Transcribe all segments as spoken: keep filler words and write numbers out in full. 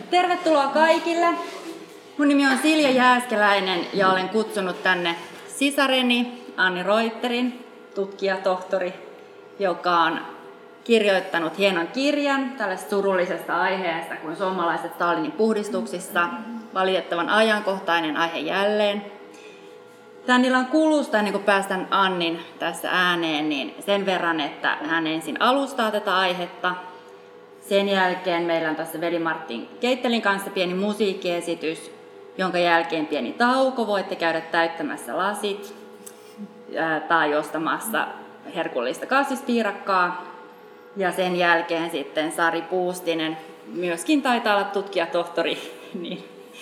Tervetuloa kaikille. Mun nimi on Silja Jääskeläinen ja olen kutsunut tänne sisareni Anni Reuterin, tutkijatohtori, joka on kirjoittanut hienon kirjan tällaisesta surullisesta aiheesta kuin suomalaiset Stalinin puhdistuksissa. Valitettavan ajankohtainen aihe jälleen. Tämän illan kulusta, ennen kuin päästän Annin tässä ääneen, niin sen verran, että hän ensin alustaa tätä aihetta. Sen jälkeen meillä on tässä Veli-Martin Keittelin kanssa pieni musiikkiesitys, jonka jälkeen pieni tauko. Voitte käydä täyttämässä lasit ää, tai ostamassa herkullista kasvispiirakkaa. Ja sen jälkeen sitten Sari Puustinen, myöskin taitaa olla tutkijatohtori. Niin.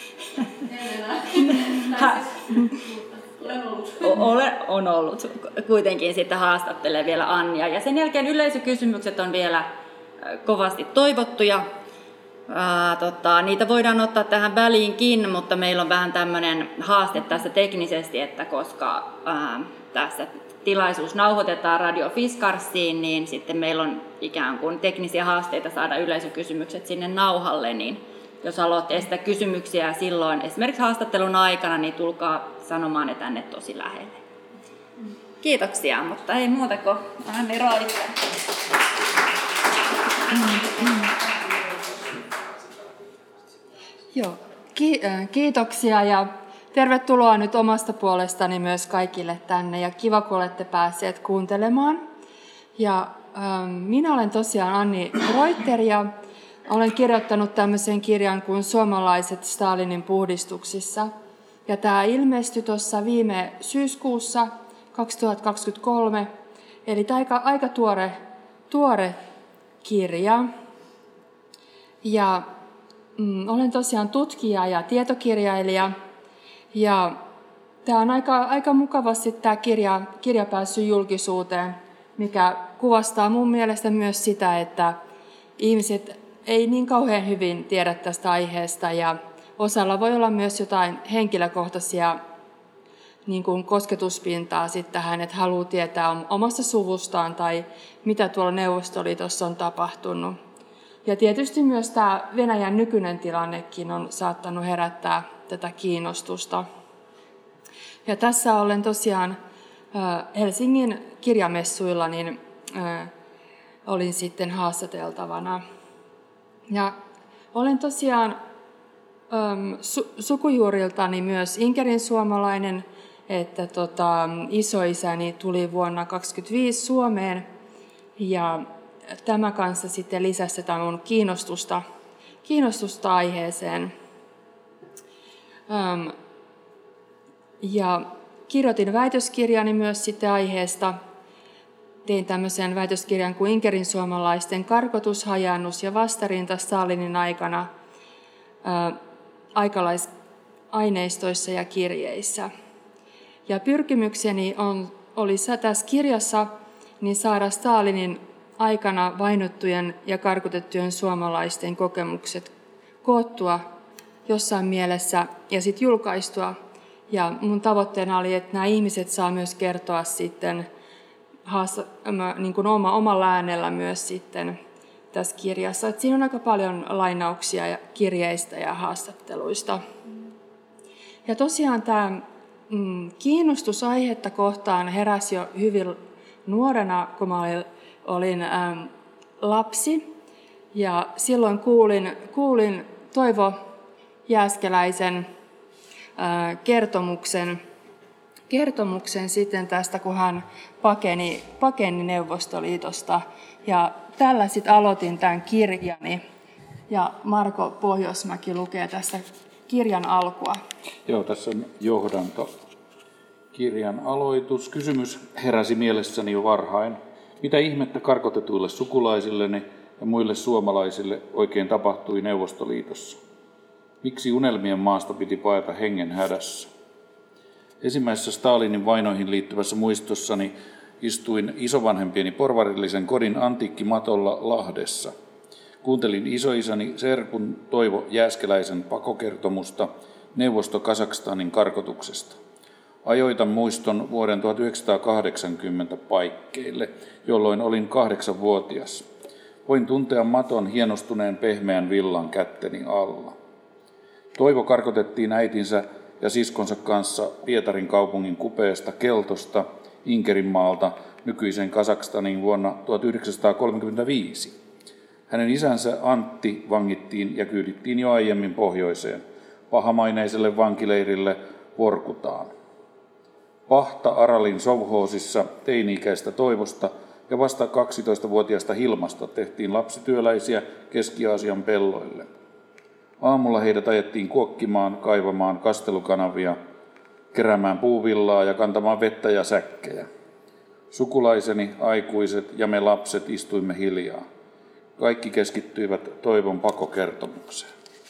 Ole, on ollut. Kuitenkin sitten haastattelee vielä Annia. Ja sen jälkeen yleisökysymykset on vielä kovasti toivottuja. Ää, tota, niitä voidaan ottaa tähän väliinkin, mutta meillä on vähän tämmöinen haaste tässä teknisesti, että koska ää, tässä tilaisuus nauhoitetaan Radio Fiskarsiin, niin sitten meillä on ikään kuin teknisiä haasteita saada yleisökysymykset sinne nauhalle, niin jos haluatte esittää kysymyksiä silloin esimerkiksi haastattelun aikana, niin tulkaa sanomaan ne tänne tosi lähelle. Kiitoksia, mutta ei muuta kuin Anni Reuter. Joo, kiitoksia ja tervetuloa nyt omasta puolestani myös kaikille tänne ja kiva, kun olette päässeet kuuntelemaan. Ja ähm, minä olen tosiaan Anni Reuter ja olen kirjoittanut tämmöisen kirjan kuin Suomalaiset Stalinin puhdistuksissa. Ja tämä ilmestyi tuossa viime syyskuussa kaksituhattakaksikymmentäkolme, eli tämä aika, aika tuore, tuore kirja. Ja mm, olen tosiaan tutkija ja tietokirjailija. Ja tämä on aika, aika mukavasti tämä kirja, kirja päässyt julkisuuteen, mikä kuvastaa mun mielestä myös sitä, että ihmiset ei niin kauhean hyvin tiedä tästä aiheesta ja osalla voi olla myös jotain henkilökohtaisia niin kuin kosketuspintaa sitten tähän, että haluaa tietää omasta suvustaan tai mitä tuolla Neuvostoliitossa on tapahtunut. Ja tietysti myös tämä Venäjän nykyinen tilannekin on saattanut herättää tätä kiinnostusta. Ja tässä olen tosiaan Helsingin kirjamessuilla, niin olin sitten haastateltavana. Ja olen tosiaan su- sukujuuriltani myös inkerin suomalainen, että tota, isoisäni tuli vuonna tuhatyhdeksänsataakaksikymmentäviisi Suomeen ja tämä kanssa sitten lisäsi tätä mun kiinnostusta, kiinnostusta aiheeseen. Öm, ja kirjoitin väitöskirjani myös sitten aiheesta. Tein tämmöisen väitöskirjan kuin Inkerin suomalaisten karkotus, hajannus ja vastarinta Stalinin aikana ää, aikalaisaineistoissa ja kirjeissä. Ja pyrkimykseni on, oli tässä kirjassa niin saada Stalinin aikana vainottujen ja karkotettujen suomalaisten kokemukset koottua jossain mielessä ja sitten julkaistua. Ja mun tavoitteena oli, että nämä ihmiset saa myös kertoa sitten haasta, niin kuin oma, omalla äänellä myös sitten tässä kirjassa. Et siinä on aika paljon lainauksia ja kirjeistä ja haastatteluista. Ja tosiaan tämä mm, kiinnostus aihetta kohtaan heräsi jo hyvin nuorena, kun mä olin, olin ähm, lapsi. Ja silloin kuulin, kuulin Toivo Jääskeläisen äh, kertomuksen, kertomuksen sitten tästä, kun hän pakeni, pakeni Neuvostoliitosta. Ja tällä sitten aloitin tämän kirjani. Ja Marko Pohjoismäki lukee tästä kirjan alkua. Joo, tässä on johdanto. Kirjan aloitus. Kysymys heräsi mielessäni jo varhain. Mitä ihmettä karkotetuille sukulaisilleni ja muille suomalaisille oikein tapahtui Neuvostoliitossa? Miksi unelmien maasta piti paeta hengen hädässä? Ensimmäisessä Stalinin vainoihin liittyvässä muistossani istuin isovanhempieni porvarillisen kodin antiikkimatolla Lahdessa. Kuuntelin isoisäni serkun Toivo Jääskeläisen pakokertomusta Neuvosto-Kazakstanin karkotuksesta. Ajoitan muiston vuoden tuhatyhdeksänsataakahdeksankymmentä paikkeille, jolloin olin kahdeksanvuotias. Voin tuntea maton hienostuneen pehmeän villan kätteni alla. Toivo karkotettiin äitinsä ja siskonsa kanssa Pietarin kaupungin kupeesta Keltosta, Inkerinmaalta, nykyisen Kazakstanin vuonna tuhatyhdeksänsataakolmekymmentäviisi. Hänen isänsä Antti vangittiin ja kyydittiin jo aiemmin pohjoiseen, pahamaineiselle vankileirille Vorkutaan. Pahta Aralin sovhoosissa teini-ikäistä Toivosta ja vasta kaksitoistavuotiaasta Hilmasta tehtiin lapsityöläisiä Keski-Aasian pelloille. Aamulla heidät ajettiin kuokkimaan, kaivamaan kastelukanavia, keräämään puuvillaa ja kantamaan vettä ja säkkejä. Sukulaiseni, aikuiset ja me lapset istuimme hiljaa. Kaikki keskittyivät Toivon pakokertomukseen.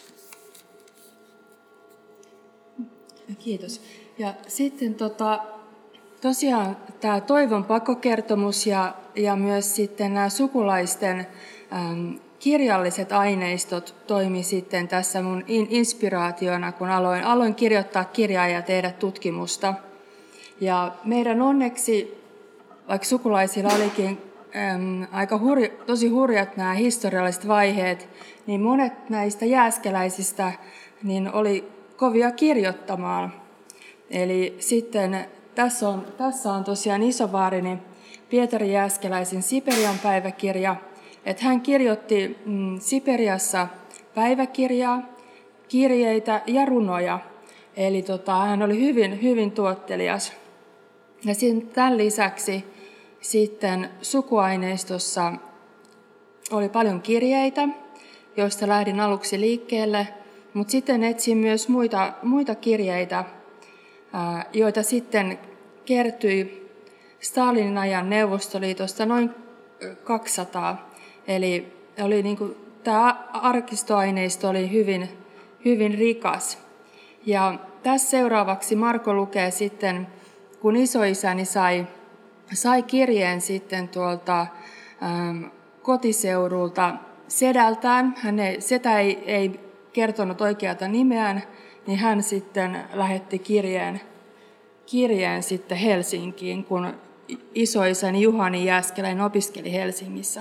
Kiitos. Ja sitten tota, tosiaan tämä Toivon pakokertomus ja, ja myös sitten nämä sukulaisten äm, kirjalliset aineistot toimi sitten tässä mun inspiraationa, kun aloin, aloin kirjoittaa kirjaa ja tehdä tutkimusta. Ja meidän onneksi, vaikka sukulaisilla olikin äm, aika hurja, tosi hurjat nämä historialliset vaiheet, niin monet näistä jääskeläisistä niin oli kovia kirjoittamaan. Eli sitten tässä on, tässä on tosiaan isovaarini Pietari Jääskeläisen Siperian päiväkirja, että hän kirjoitti mm, Siperiassa päiväkirjaa, kirjeitä ja runoja. Eli tota, hän oli hyvin, hyvin tuottelias. Ja tämän lisäksi sitten sukuaineistossa oli paljon kirjeitä, joista lähdin aluksi liikkeelle, mutta sitten etsin myös muita, muita kirjeitä, joita sitten kertyi Stalinin ajan Neuvostoliitosta noin kaksisataa. Eli oli niin kuin, tämä arkistoaineisto oli hyvin, hyvin rikas. Ja tässä seuraavaksi Marko lukee sitten, kun isoisäni sai, sai kirjeen sitten tuolta ähm, kotiseudulta sedältään. Hän ei, setä ei, ei kertonut oikeata nimeään, niin hän sitten lähetti kirjeen, kirjeen sitten Helsinkiin, kun isoisäni Juhani Jääskeläinen opiskeli Helsingissä.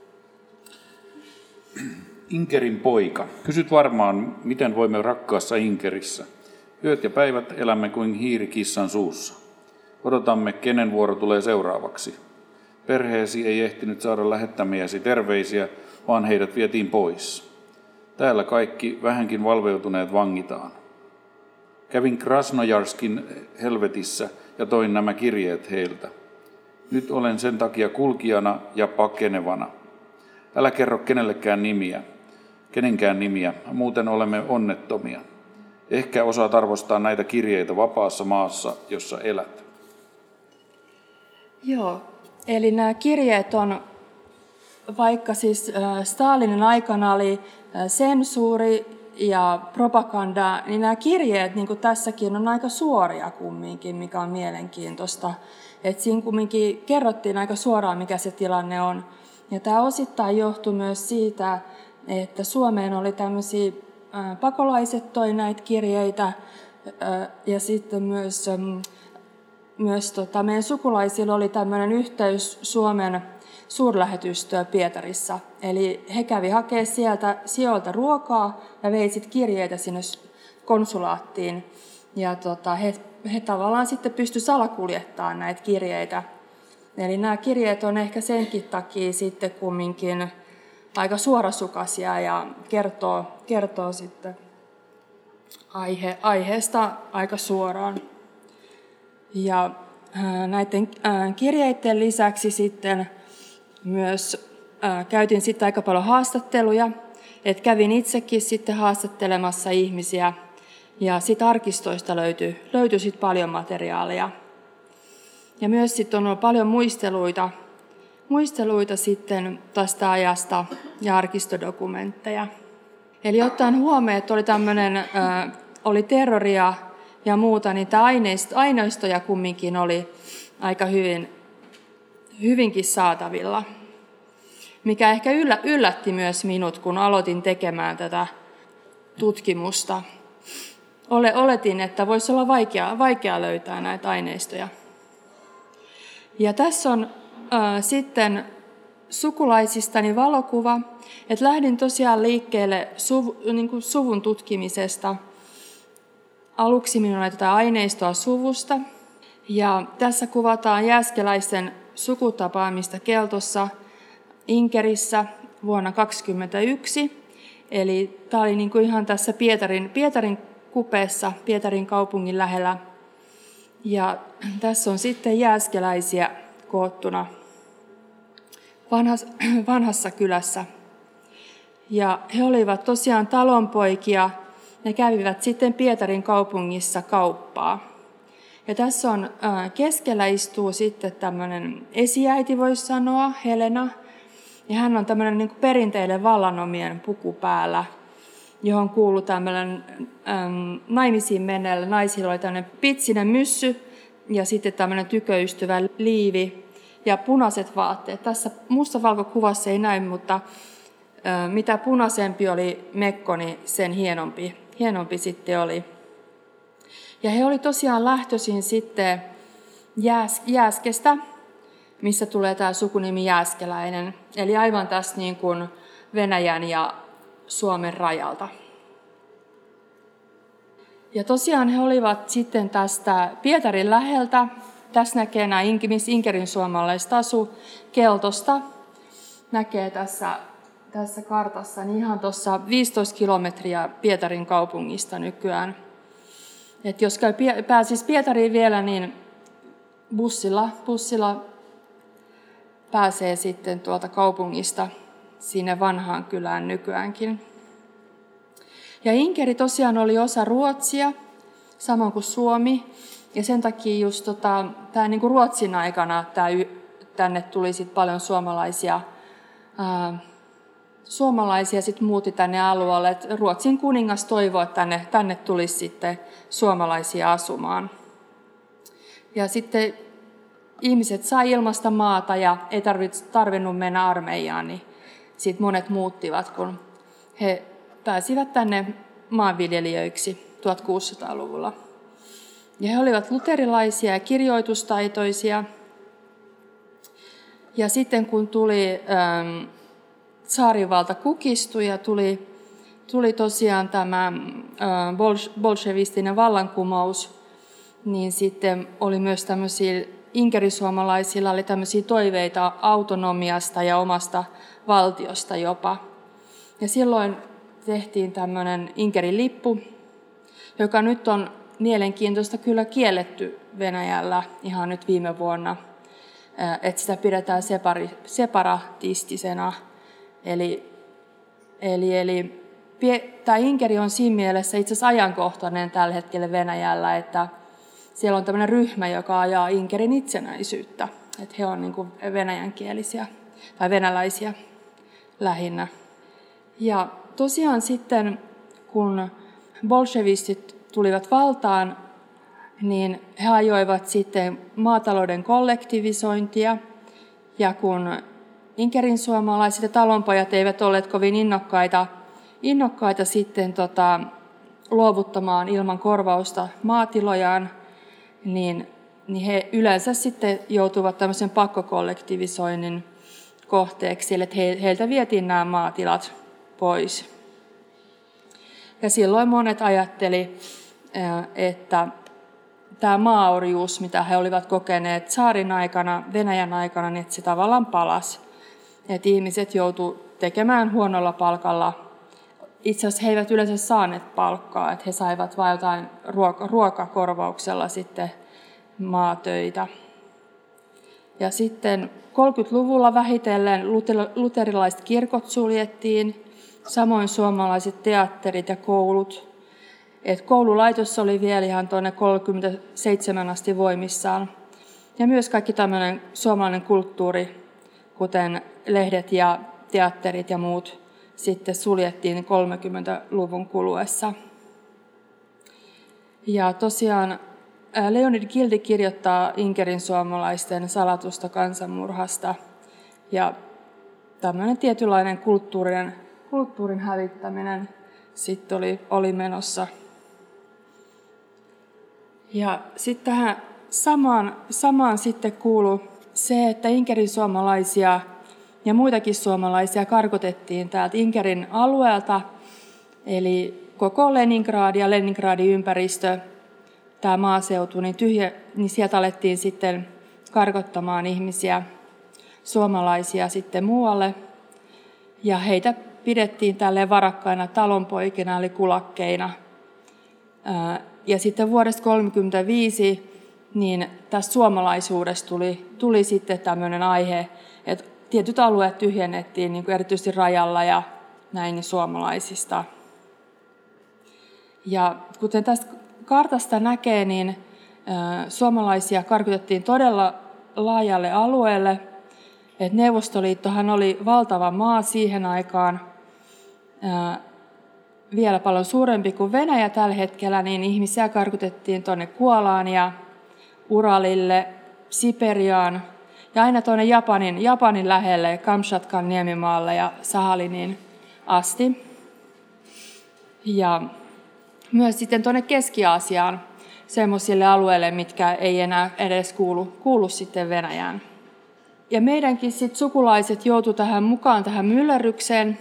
Inkerin poika. Kysyt varmaan, miten voimme rakkaassa Inkerissä. Yöt ja päivät elämme kuin hiiri kissan suussa. Odotamme, kenen vuoro tulee seuraavaksi. Perheesi ei ehtinyt saada lähettämiäsi terveisiä, vaan heidät vietiin pois. Täällä kaikki vähänkin valveutuneet vangitaan. Kävin Krasnojarskin helvetissä ja toin nämä kirjeet heiltä. Nyt olen sen takia kulkijana ja pakenevana. Älä kerro kenellekään nimiä, kenenkään nimiä, muuten olemme onnettomia. Ehkä osaat arvostaa näitä kirjeitä vapaassa maassa, jossa elät. Joo, eli nämä kirjeet on, vaikka siis Stalinin aikana oli sensuuri ja propaganda, niin nämä kirjeet, niin kuin tässäkin, on aika suoria kumminkin, mikä on mielenkiintoista. Että siinä kumminkin kerrottiin aika suoraan, mikä se tilanne on. Ja tämä osittain johtui myös siitä, että Suomeen oli tämmöisiä pakolaiset toi näitä kirjeitä ja sitten myös, myös tota, meidän sukulaisilla oli tämmöinen yhteys Suomen suurlähetystöä Pietarissa. Eli he kävi hakemaan sieltä sijoilta ruokaa ja vei sitten kirjeitä sinne konsulaattiin. Ja tota, he, he tavallaan sitten pystyivät salakuljettamaan näitä kirjeitä. Eli nämä kirjeet on ehkä senkin takia sitten kumminkin aika suorasukaisia ja kertoo, kertoo sitten aihe, aiheesta aika suoraan. Ja näiden kirjeiden lisäksi sitten myös käytin sitten aika paljon haastatteluja, että kävin itsekin sitten haastattelemassa ihmisiä ja sitten arkistoista löytyi, löytyi sitten paljon materiaalia. Ja myös sitten on ollut paljon muisteluita, muisteluita sitten tästä ajasta ja arkistodokumentteja. Eli ottaen huomioon, että oli tämmöinen, äh, oli terroria ja muuta, niin tämä aineisto, aineistoja kumminkin oli aika hyvin, hyvinkin saatavilla. Mikä ehkä yllä, yllätti myös minut, kun aloitin tekemään tätä tutkimusta. Ole, oletin, että voisi olla vaikea, vaikea löytää näitä aineistoja. Ja tässä on äh, sitten sukulaisistani valokuva, että lähdin tosiaan liikkeelle suv, niin kuin suvun tutkimisesta. Aluksi minulla oli tätä aineistoa suvusta, ja tässä kuvataan jääskeläisten sukutapaamista Keltossa Inkerissä vuonna kaksituhattakaksikymmentäyksi. Eli tämä oli niin kuin ihan tässä Pietarin, Pietarin kupeessa, Pietarin kaupungin lähellä. Ja tässä on sitten jääskeläisiä koottuna vanhassa, vanhassa kylässä. Ja he olivat tosiaan talonpoikia. Ne kävivät sitten Pietarin kaupungissa kauppaa. Ja tässä on keskellä istuu sitten tämmöinen esiäiti, voisi sanoa, Helena. Ja hän on tämmöinen niin kuin perinteinen vallanomien puku päällä, johon kuului tämmöinen äm, naimisiin menneellä naisilla oli tämmöinen pitsinen myssy ja sitten tämmöinen tyköystyvä liivi ja punaiset vaatteet. Tässä mustavalkokuvassa ei näy, mutta ä, mitä punaisempi oli mekko, niin sen hienompi, hienompi sitten oli. Ja he oli tosiaan lähtöisin sitten Jääs, Jääskestä, missä tulee tämä sukunimi Jääskeläinen, eli aivan tässä niin kuin Venäjän ja Suomen rajalta. Ja tosiaan he olivat sitten tästä Pietarin läheltä, tässä näkee nämä, missä Inkerin suomalaiset asu, Keltosta, näkee tässä, tässä kartassa, niin ihan tuossa viisitoista kilometriä Pietarin kaupungista nykyään. Et jos käy, pääsisi Pietariin vielä, niin bussilla, bussilla pääsee sitten tuolta kaupungista sinne vanhaan kylään nykyäänkin. Ja Inkeri tosiaan oli osa Ruotsia, samoin kuin Suomi. Ja sen takia just tota, tää, niin kuin Ruotsin aikana tää, tänne tuli sit paljon suomalaisia. Ää, suomalaisia sit muutti tänne alueelle. Et Ruotsin kuningas toivoi, että tänne, tänne tulisi sitten suomalaisia asumaan. Ja sitten ihmiset sai ilmasta maata ja ei tarvinnut mennä armeijaan, niin sitten monet muuttivat, kun he pääsivät tänne maanviljelijöiksi tuhatkuusisataaluvulla. Ja he olivat luterilaisia ja kirjoitustaitoisia. Ja sitten kun tuli ähm, tsaarivalta kukistui ja tuli, tuli tosiaan tämä äh, bolshevistinen vallankumous, niin sitten oli myös tämmöisiä inkerisuomalaisilla oli tämmöisiä toiveita autonomiasta ja omasta valtiosta jopa. Ja silloin tehtiin tämmöinen Inkerin lippu, joka nyt on mielenkiintoista kyllä kielletty Venäjällä ihan nyt viime vuonna, että sitä pidetään separi, separatistisena. Eli, eli, eli tämä Inkeri on siinä mielessä itse asiassa ajankohtainen tällä hetkellä Venäjällä, että siellä on tämmöinen ryhmä, joka ajaa Inkerin itsenäisyyttä, että he on niin kuin venäjänkielisiä tai venäläisiä lähinnä. Ja tosiaan sitten, kun bolshevistit tulivat valtaan, niin he ajoivat sitten maatalouden kollektivisointia, ja kun Inkerin suomalaiset ja talonpojat eivät olleet kovin innokkaita, innokkaita sitten tota, luovuttamaan ilman korvausta maatilojaan, niin, niin he yleensä sitten joutuvat tämmöisen pakkokollektivisoinnin kohteeksi, että he, heiltä vietiin nämä maatilat pois. Ja silloin monet ajatteli, että tämä maaorjuus, mitä he olivat kokeneet tsaarin aikana, Venäjän aikana, niin että se tavallaan palasi. Että ihmiset joutuivat tekemään huonolla palkalla. Itse asiassa he eivät yleensä saaneet palkkaa, että he saivat vain jotain ruoka- ruokakorvauksella sitten maatöitä. Ja sitten kolmekymmentäluvulla vähitellen luterilaiset kirkot suljettiin, samoin suomalaiset teatterit ja koulut. Et koululaitos oli vielä ihan tuonne kolmekymmentäseitsemän asti voimissaan. Ja myös kaikki tämmöinen suomalainen kulttuuri, kuten lehdet ja teatterit ja muut, sitten suljettiin kolmekymmentäluvun kuluessa. Ja tosiaan Leonid Gildi kirjoittaa Inkerin suomalaisten salatusta kansanmurhasta. Ja tämmöinen tietynlainen kulttuurin, kulttuurin hävittäminen sitten oli, oli menossa. Ja sitten tähän samaan, samaan sitten kuului se, että Inkerin suomalaisia ja muitakin suomalaisia karkotettiin täältä Inkerin alueelta, eli koko Leningrad ja Leningradin ympäristö, tämä maaseutu, niin, tyhjä, niin sieltä alettiin sitten karkottamaan ihmisiä, suomalaisia sitten muualle, ja heitä pidettiin tälleen varakkaina talonpoikina eli kulakkeina. Ja sitten vuodesta tuhatyhdeksänsataakolmekymmentäviisi niin tästä suomalaisuudesta tuli, tuli sitten tämmöinen aihe, että tietyt alueet tyhjennettiin, niin kuin erityisesti rajalla ja näin suomalaisista. Ja kuten tästä kartasta näkee, niin suomalaisia karkotettiin todella laajalle alueelle. Et Neuvostoliittohan oli valtava maa siihen aikaan, vielä paljon suurempi kuin Venäjä tällä hetkellä, niin ihmisiä karkotettiin tuonne Kuolaan ja Uralille, Siperiaan ja aina tuonne Japanin, Japanin lähelle, Kamchatkan niemimaalle ja Sahalinin asti. Ja myös sitten tuonne Keski-Aasiaan, semmoisille alueille, mitkä ei enää edes kuulu, kuulu sitten Venäjään. Ja meidänkin sit sukulaiset joutuivat tähän mukaan tähän myllerrykseen,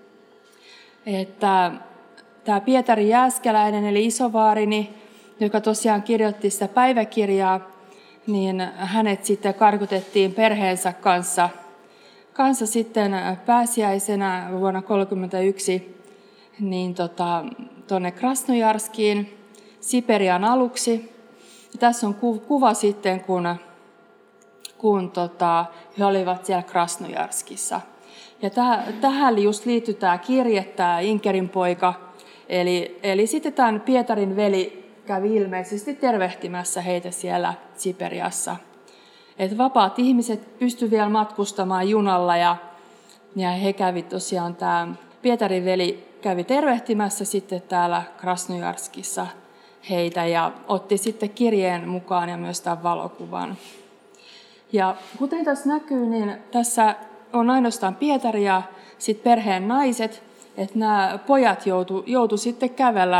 että tämä Pietari Jääskeläinen eli isovaarini, joka tosiaan kirjoitti sitä päiväkirjaa, niin hänet sitten karkotettiin perheensä kanssa, kanssa sitten pääsiäisenä vuonna tuhatyhdeksänsataakolmekymmentäyksi niin tota, tuonne Krasnojarskiin, Siperian aluksi. Ja tässä on kuva sitten, kun, kun tota, he olivat siellä Krasnojarskissa. Ja täh, tähän just liittyy tämä kirje, tämä Inkerin poika, eli, eli sitten tämän Pietarin veli kävi ilmeisesti tervehtimässä heitä siellä Siperiassa. Et vapaat ihmiset pystyivät vielä matkustamaan junalla ja, ja he kävi tosiaan, tämä Pietarin veli kävi tervehtimässä sitten täällä Krasnojarskissa heitä ja otti sitten kirjeen mukaan ja myös tämän valokuvan. Ja kuten tässä näkyy, niin tässä on ainoastaan Pietari ja sitten perheen naiset, että nämä pojat joutu, joutu sitten kävellä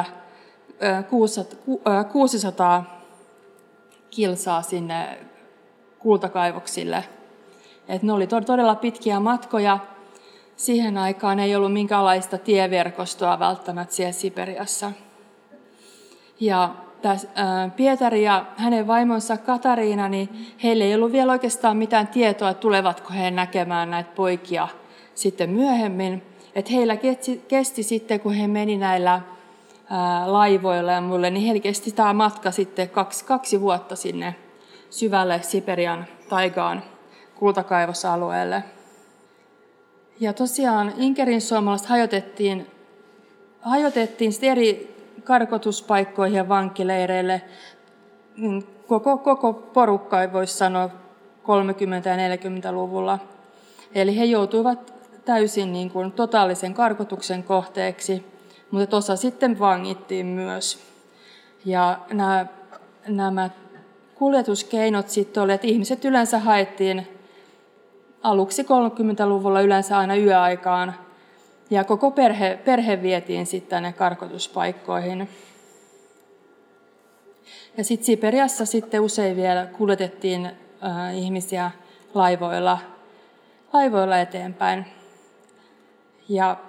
kuusisataa kilsaa sinne kultakaivoksille. Et ne oli todella pitkiä matkoja. Siihen aikaan ei ollut minkäänlaista tieverkostoa välttämättä siellä Siperiassa. Ja tässä, ää, Pietari ja hänen vaimonsa Katariina, niin heillä ei ollut vielä oikeastaan mitään tietoa, että tulevatko he näkemään näitä poikia sitten myöhemmin. Et heillä kesti, kesti sitten, kun he meni näillä ää, laivoilla ja muille, niin heillä kesti tämä matka sitten kaksi, kaksi vuotta sinne syvälle Siperian taigaan kultakaivosalueelle. Ja tosiaan Inkerin suomalaiset hajotettiin, hajotettiin eri karkotuspaikkoihin ja vankileireille. Koko, koko porukka, ei voisi sanoa, kolmekymmentä- ja neljäkymmentäluvulla. Eli he joutuivat täysin niin kuin totaalisen karkotuksen kohteeksi, mutta osa sitten vangittiin myös. Ja nämä, nämä kuljetuskeinot sitten oli, että ihmiset yleensä haettiin aluksi kolmekymmentäluvulla yleensä aina yöaikaan, ja koko perhe, perhe vietiin sitten tänne karkotuspaikkoihin. Ja sitten Siperiassa sitten usein vielä kuljetettiin äh, ihmisiä laivoilla, laivoilla eteenpäin. Ja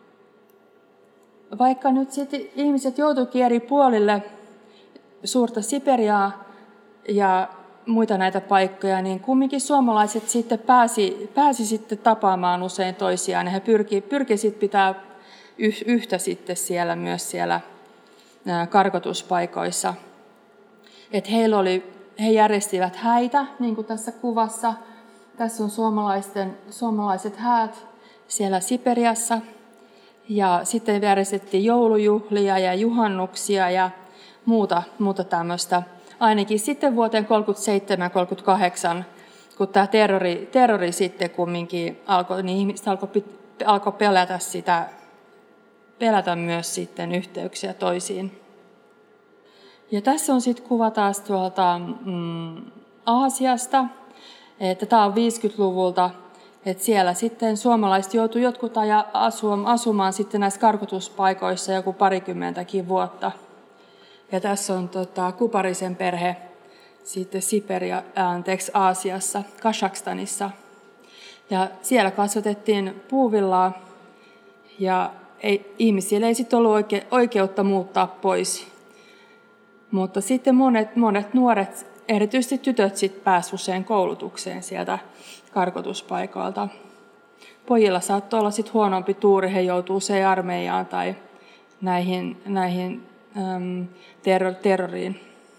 vaikka nyt sitten ihmiset joutuikin eri puolille suurta Siperiaa ja muita näitä paikkoja, niin kumminkin suomalaiset sitten pääsi, pääsi sitten tapaamaan usein toisiaan, ja he pyrki, pyrki sitten pitää yhtä sitten siellä myös siellä karkotuspaikoissa. Et heillä oli, he järjestivät häitä, niin kuin tässä kuvassa. Tässä on suomalaisten, suomalaiset häät siellä Siperiassa, ja sitten järjestettiin joulujuhlia ja juhannuksia ja muuta, muuta tämmöistä. Ainakin sitten vuoteen kolmekymmentäseitsemän kolmekymmentäkahdeksan, kun tämä terrori, terrori sitten kumminkin alkoi, niin ihmiset alkoi, alkoi pelätä sitä, pelätä myös sitten yhteyksiä toisiin. Ja tässä on sitten kuva taas tuolta mm, Aasiasta, että tämä on viisikymmentäluvulta, että siellä sitten suomalaiset joutuivat jotkut ajan asumaan sitten näissä karkotuspaikoissa joku parikymmentäkin vuotta. Ja tässä on tota, Kuparisen perhe sitten Siperia, anteeksi, Aasiassa, Kazakstanissa. Ja siellä kasvatettiin puuvillaa ja ei, ihmisillä ei sitten ollut oike, oikeutta muuttaa pois. Mutta sitten monet, monet nuoret, erityisesti tytöt, sitten pääsivät usein koulutukseen sieltä karkotuspaikoilta. Pojilla saattoi olla sitten huonompi tuuri, he joutuu usein armeijaan tai näihin, näihin äm, terror, terroriin.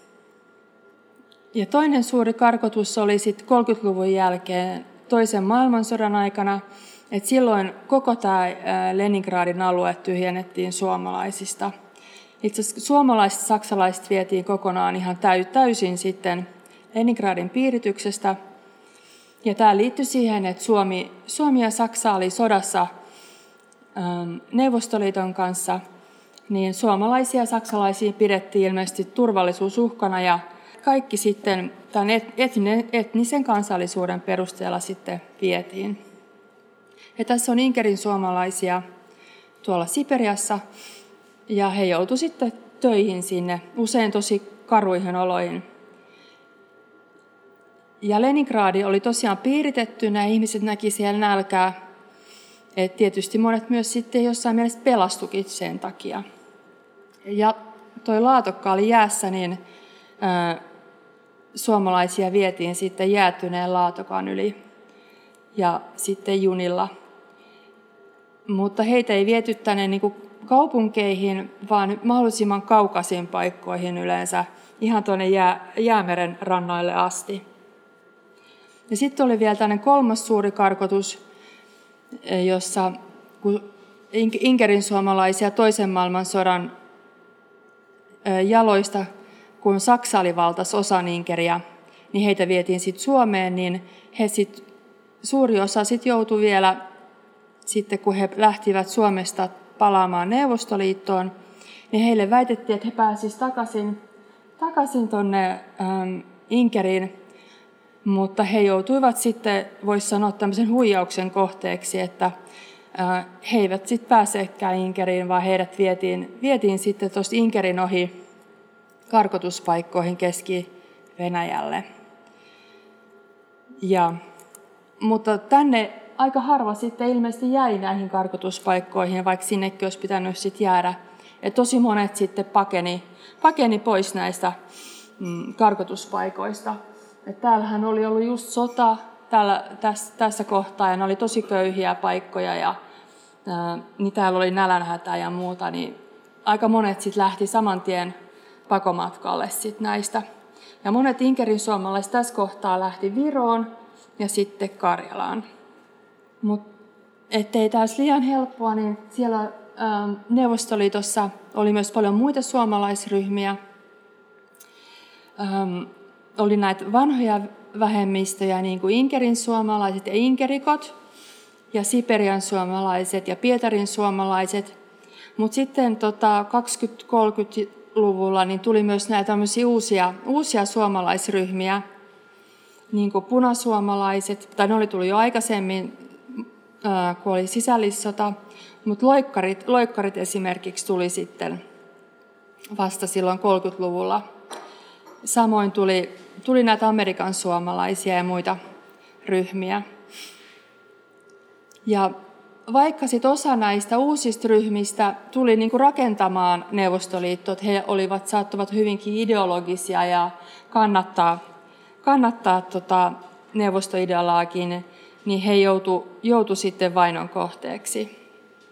Ja toinen suuri karkotus oli sitten kolmekymmentäluvun jälkeen toisen maailmansodan aikana, että silloin koko tämä Leningradin alue tyhjennettiin suomalaisista. Itse asiassa suomalaiset ja saksalaiset vietiin kokonaan ihan täysin sitten Leningradin piirityksestä. Ja tämä liittyi siihen, että Suomi, Suomi ja Saksa oli sodassa ähm, Neuvostoliiton kanssa, niin suomalaisia ja saksalaisia pidettiin ilmeisesti turvallisuusuhkana ja kaikki sitten tämän etninen, etnisen kansallisuuden perusteella sitten vietiin. Ja tässä on Inkerin suomalaisia tuolla Siperiassa ja he joutuivat sitten töihin sinne, usein tosi karuihin oloihin. Ja Leningradi oli tosiaan piiritetty, nämä ihmiset näki siellä nälkää. Et tietysti monet myös sitten jossain mielessä pelastukin sen takia. Ja toi laatokka oli jäässä, niin ää, suomalaisia vietiin sitten jäätyneen laatokan yli ja sitten junilla. Mutta heitä ei viety tänne niin kuin kaupunkeihin, vaan mahdollisimman kaukaisiin paikkoihin yleensä, ihan tuonne jää, jäämeren rannoille asti. Ja sitten oli vielä tämmöinen kolmas suuri karkotus, jossa kun Inkerin suomalaisia toisen maailmansodan jaloista, kun Saksa oli valtas osan Inkeriä, niin heitä vietiin sitten Suomeen, niin he sit, suuri osa sitten joutui vielä, sitten kun he lähtivät Suomesta palaamaan Neuvostoliittoon, niin heille väitettiin, että he pääsisivät takaisin, takaisin tuonne ähm, Inkeriin, mutta he joutuivat sitten, voisi sanoa, tämmöisen huijauksen kohteeksi, että äh, he eivät sitten pääsekään Inkeriin, vaan heidät vietiin, vietiin sitten tuosta Inkerin ohi karkotuspaikkoihin Keski-Venäjälle. Ja, mutta tänne aika harva sitten ilmeisesti jäi näihin karkotuspaikkoihin, vaikka sinnekin olisi pitänyt sitten jäädä. Ja tosi monet sitten pakeni, pakeni pois näistä mm, karkotuspaikoista. Et täällähän oli ollut just sota täällä, tässä, tässä kohtaa ja ne oli tosi köyhiä paikkoja ja ää, niin täällä oli nälänhätä ja muuta, niin aika monet sitten lähti saman tien pakomatkalle sit näistä. Ja monet Inkerin suomalaiset tässä kohtaa lähti Viroon ja sitten Karjalaan. Mutta ettei taas liian helppoa, niin siellä ää, Neuvostoliitossa oli myös paljon muita suomalaisryhmiä. Ähm, oli näitä vanhoja vähemmistöjä, niin kuin Inkerin suomalaiset ja inkerikot, ja Siperian suomalaiset ja Pietarin suomalaiset. Mutta sitten tota, kaksikymmentä-kolmekymmentäluvulla niin tuli myös näitä tämmöisiä uusia, uusia suomalaisryhmiä, niin kuin punasuomalaiset, tai ne oli tullut jo aikaisemmin, ää, kun oli sisällissota, mutta loikkarit, loikkarit esimerkiksi tuli sitten vasta silloin kolmekymmentäluvulla. Samoin tuli, tuli näitä Amerikan suomalaisia ja muita ryhmiä. Ja vaikka sit osa näistä uusista ryhmistä tuli niinku rakentamaan Neuvostoliittoa, että he olivat, saattoivat hyvinkin ideologisia ja kannattaa, kannattaa tota neuvostoideolaakin, niin he joutu, joutu sitten vainon kohteeksi.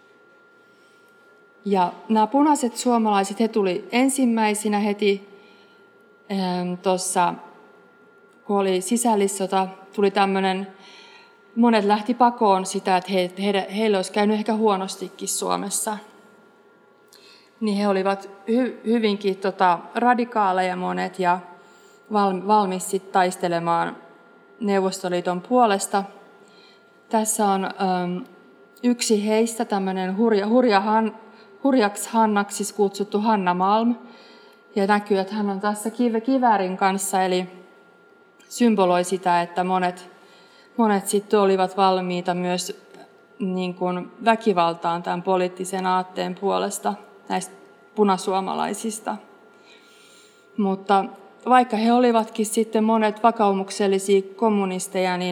Ja nämä punaiset suomalaiset, he tuli ensimmäisinä heti tuossa, kun oli sisällissota, tuli tämmöinen, monet lähti pakoon sitä, että he, he, heillä olisi käynyt ehkä huonostikin Suomessa. Niin he olivat hy, hyvinkin tota, radikaaleja monet ja val, valmis sit taistelemaan Neuvostoliiton puolesta. Tässä on äm, yksi heistä, tämmöinen hurja, hurja Han, hurjaksi Hannaksi kutsuttu Hanna Malm. Ja näkyy, että hän on tässä kiväärin kanssa, eli symboloi sitä, että monet, monet sitten olivat valmiita myös niin kuin väkivaltaan tämän poliittisen aatteen puolesta näistä punasuomalaisista. Mutta vaikka he olivatkin sitten monet vakaumuksellisia kommunisteja, niin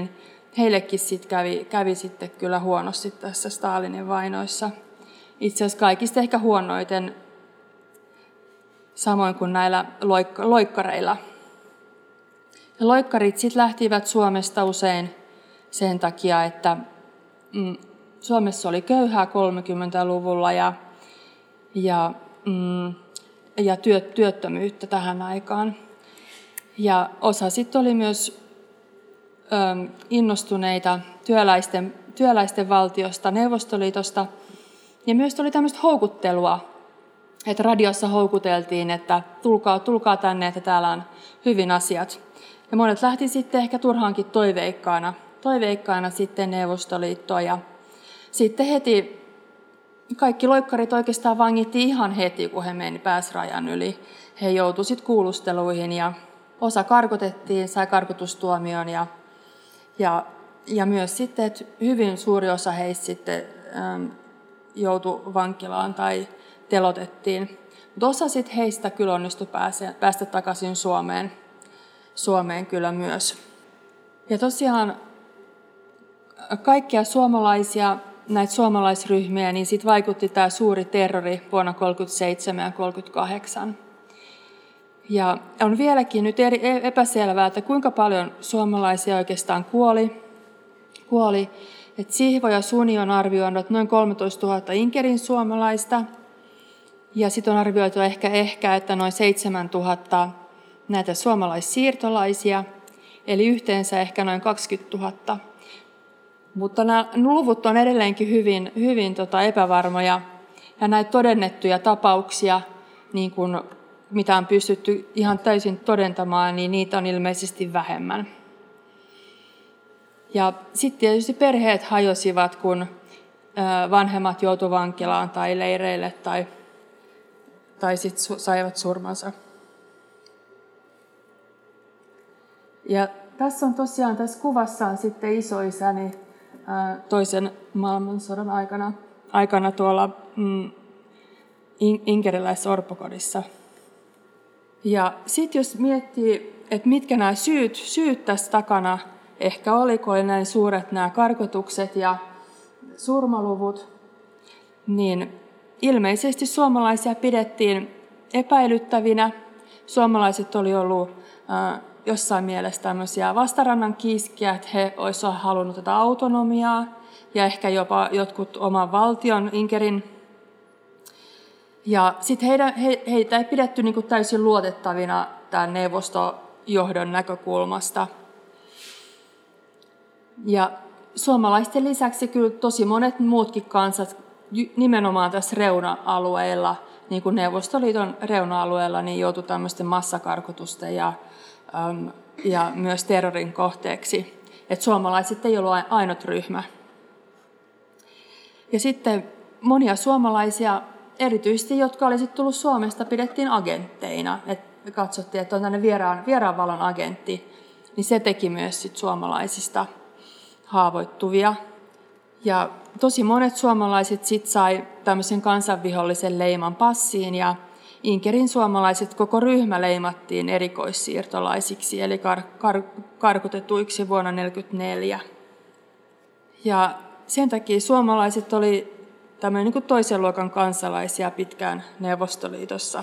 heillekin sit kävi, kävi sitten kyllä huonosti tässä Stalinin vainoissa. Itse asiassa kaikista ehkä huonoiten, samoin kuin näillä loik- loikkareilla. Ja loikkarit sitten lähtivät Suomesta usein sen takia, että mm, Suomessa oli köyhää kolmekymmentäluvulla ja, ja, mm, ja työt, työttömyyttä tähän aikaan. Ja osa sitten oli myös ö, innostuneita työläisten, työläisten valtiosta, Neuvostoliitosta. Ja myös oli tämmöistä houkuttelua, että radiossa houkuteltiin, että tulkaa, tulkaa tänne, että täällä on hyvin asiat. Ja monet lähti sitten ehkä turhaankin toiveikkaana, toiveikkaana sitten Neuvostoliittoon. Ja sitten heti kaikki loikkarit oikeastaan vangittiin ihan heti, kun he meni pääsrajan yli. He joutuivat sitten kuulusteluihin ja osa karkotettiin, sai karkotustuomion ja, ja, ja myös sitten, että hyvin suuri osa heistä sitten ähm, joutui vankilaan tai telotettiin. Mutta osa sitten heistä kyllä onnistui päästä, päästä takaisin Suomeen, Suomeen kyllä myös. Ja tosiaan kaikkia suomalaisia, näitä suomalaisryhmiä, niin sitten vaikutti tämä suuri terrori vuonna tuhatyhdeksänsataakolmekymmentäseitsemän ja tuhatyhdeksänsataakolmekymmentäkahdeksan. Ja on vieläkin nyt eri, epäselvää, että kuinka paljon suomalaisia oikeastaan kuoli. kuoli. Et Sihvo ja Suni on arvioinut noin kolmetoistatuhatta Inkerin suomalaista. Ja sitten on arvioitu ehkä, ehkä, että noin seitsemäntuhatta näitä suomalaissiirtolaisia, eli yhteensä ehkä noin kaksikymmentätuhatta. Mutta nämä luvut on edelleenkin hyvin, hyvin tota epävarmoja. Ja näitä todennettuja tapauksia, niin kun, mitä on pystytty ihan täysin todentamaan, niin niitä on ilmeisesti vähemmän. Ja sitten tietysti perheet hajosivat, kun vanhemmat joutuivat vankilaan tai leireille tai, tai sitten saivat surmansa. Ja tässä on tosiaan, tässä kuvassa on sitten isoisäni toisen maailmansodan aikana, aikana tuolla mm, inkeriläis-orpokodissa. Ja sitten jos miettii, että mitkä nämä syyt, syyt tässä takana ehkä oli, kun oli näin suuret nämä karkotukset ja surmaluvut, niin ilmeisesti suomalaisia pidettiin epäilyttävinä. Suomalaiset oli ollut äh, jossain mielessä tämmöisiä vastarannan kiiskiä, että he olisivat halunneet tätä autonomiaa ja ehkä jopa jotkut oman valtion, Inkerin. Ja sitten heitä, he, heitä ei pidetty niin kuin täysin luotettavina tämän neuvostojohdon näkökulmasta. Ja suomalaisten lisäksi kyllä tosi monet muutkin kansat nimenomaan tässä reuna-alueilla, niin kuin Neuvostoliiton reuna-alueella, niin joutui tämmöisten massakarkotusten ja, äm, ja myös terrorin kohteeksi. Et suomalaiset ei ollut ainut ryhmä. Ja sitten monia suomalaisia, erityisesti jotka olisivat tullut Suomesta, pidettiin agentteina. Et katsottiin, että on tämmöinen vieraan, vieraanvalon agentti, niin se teki myös sit suomalaisista haavoittuvia. Ja tosi monet suomalaiset sit sai tämmöisen kansanvihollisen leiman passiin ja Inkerin suomalaiset koko ryhmä leimattiin erikoissiirtolaisiksi eli kar- kar- karkotetuiksi vuonna tuhatyhdeksänsataaneljäkymmentäneljä. Ja sen takia suomalaiset oli tämmöinen niin kuin toisen luokan kansalaisia pitkään Neuvostoliitossa.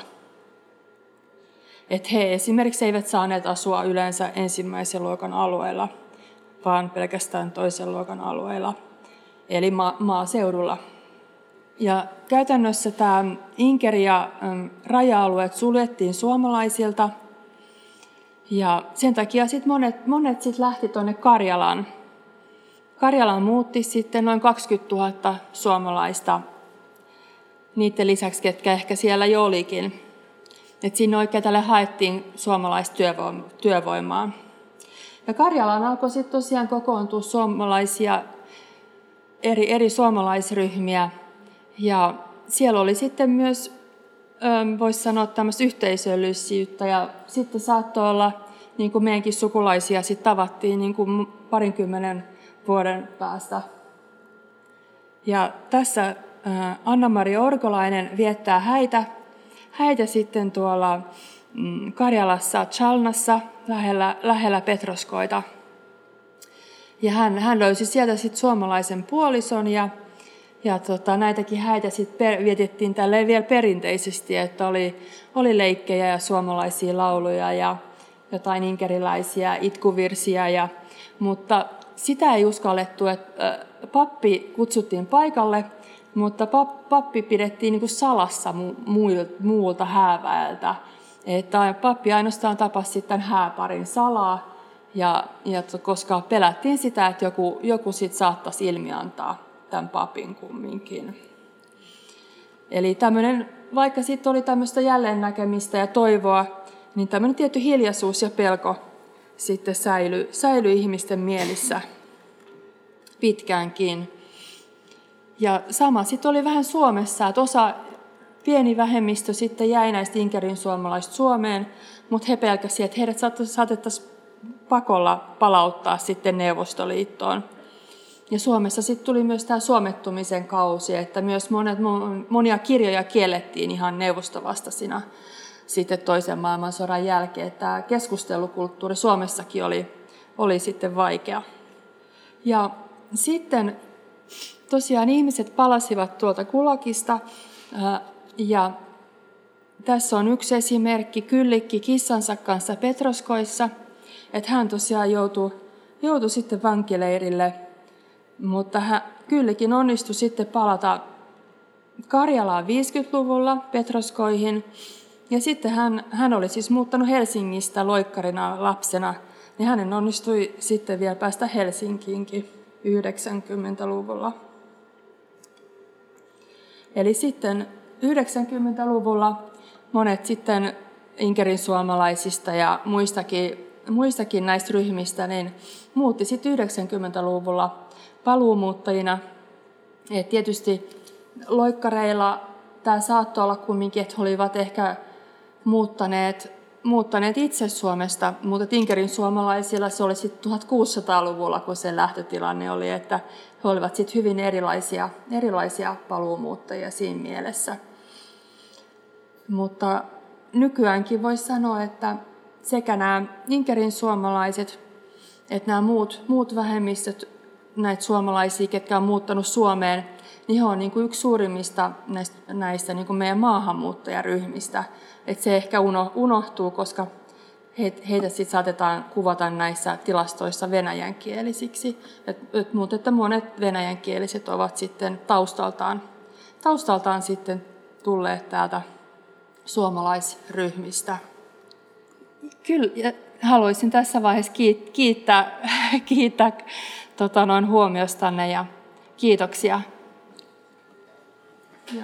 Et he esimerkiksi eivät saaneet asua yleensä ensimmäisen luokan alueella, vaan pelkästään toisen luokan alueella, eli ma- maaseudulla. Ja käytännössä tämä Inkeri ja äm, raja-alueet suljettiin suomalaisilta, ja sen takia sit monet, monet sit lähti tuonne Karjalaan. Karjalaan muutti sitten noin kaksikymmentätuhatta suomalaista, niiden lisäksi, ketkä ehkä siellä jo olikin. Et sinne oikein tälle haettiin suomalaista työvoimaa. Ja Karjalaan alkoi sitten tosiaan kokoontua suomalaisia, eri, eri suomalaisryhmiä. Ja siellä oli sitten myös, voisi sanoa, tämmöistä yhteisöllisyyttä. Ja sitten saattoi olla, niin kuin meidänkin sukulaisia sitten tavattiin niin kuin parinkymmenen vuoden päästä. Ja tässä Anna-Maria Orgolainen viettää häitä, häitä sitten tuolla Karjalassa, Chalnassa, lähellä, lähellä Petroskoita. Ja hän, hän löysi sieltä sitten suomalaisen puolison ja, ja tota, näitäkin häitä sitten vietettiin tälleen vielä perinteisesti, että oli, oli leikkejä ja suomalaisia lauluja ja jotain inkeriläisiä itkuvirsiä, ja, mutta sitä ei uskallettu, että pappi kutsuttiin paikalle, mutta pappi pidettiin niin kuin salassa muulta hääväeltä. Että pappi ainoastaan tapasi sitten hääparin salaa, ja, ja koska pelättiin sitä, että joku, joku sit saattaisi ilmiantaa tämän papin kumminkin. Eli tämmöinen, vaikka sitten oli tämmöistä jälleennäkemistä ja toivoa, niin tämmöinen tietty hiljaisuus ja pelko sitten säilyi, säilyi ihmisten mielissä pitkäänkin. Ja sama sitten oli vähän Suomessa, että osa pieni vähemmistö sitten jäi näistä inkerin suomalaisista Suomeen, mutta he pelkäsivät, että heidät saatettaisiin pakolla palauttaa sitten Neuvostoliittoon. Ja Suomessa sitten tuli myös tämä suomettumisen kausi, että myös monet, monia kirjoja kiellettiin ihan neuvostovastaisina sitten toisen maailmansodan jälkeen. Tämä keskustelukulttuuri Suomessakin oli, oli sitten vaikea. Ja sitten tosiaan ihmiset palasivat tuolta Gulagista, ja tässä on yksi esimerkki, Kyllikki kissansa kanssa Petroskoissa, että hän tosiaan joutui, joutui sitten vankileirille, mutta hän, Kyllikin onnistui sitten palata Karjalaan viisikymmentäluvulla Petroskoihin, ja sitten hän, hän oli siis muuttanut Helsingistä loikkarina lapsena, niin hänen onnistui sitten vielä päästä Helsinkiinkin yhdeksänkymmentäluvulla. Eli sitten yhdeksänkymmentäluvulla monet sitten inkerin suomalaisista ja muistakin, muistakin näistä ryhmistä niin muutti sitten yhdeksänkymmentäluvulla paluumuuttajina. Et tietysti loikkareilla tämä saattoi olla kumminkin, että he olivat ehkä muuttaneet, muuttaneet itse Suomesta, mutta inkerin suomalaisilla se oli sitten tuhatkuusisataaluvulla, kun se lähtötilanne oli, että he olivat sitten hyvin erilaisia, erilaisia paluumuuttajia siinä mielessä. Mutta nykyäänkin voisi sanoa, että sekä nämä inkerin suomalaiset että nämä muut, muut vähemmistöt, näitä suomalaisia, ketkä on muuttanut Suomeen, niin he on niin kuin yksi suurimmista näistä, näistä niin kuin meidän maahanmuuttajaryhmistä. Että se ehkä unohtuu, koska heitä sitten saatetaan kuvata näissä tilastoissa venäjänkielisiksi. Et, et, mutta että monet venäjänkieliset ovat sitten taustaltaan, taustaltaan sitten tulleet täältä suomalaisryhmistä. Kyllä, haluaisin tässä vaiheessa kiittää, kiittää tota, noin huomiostanne ja kiitoksia. Ja.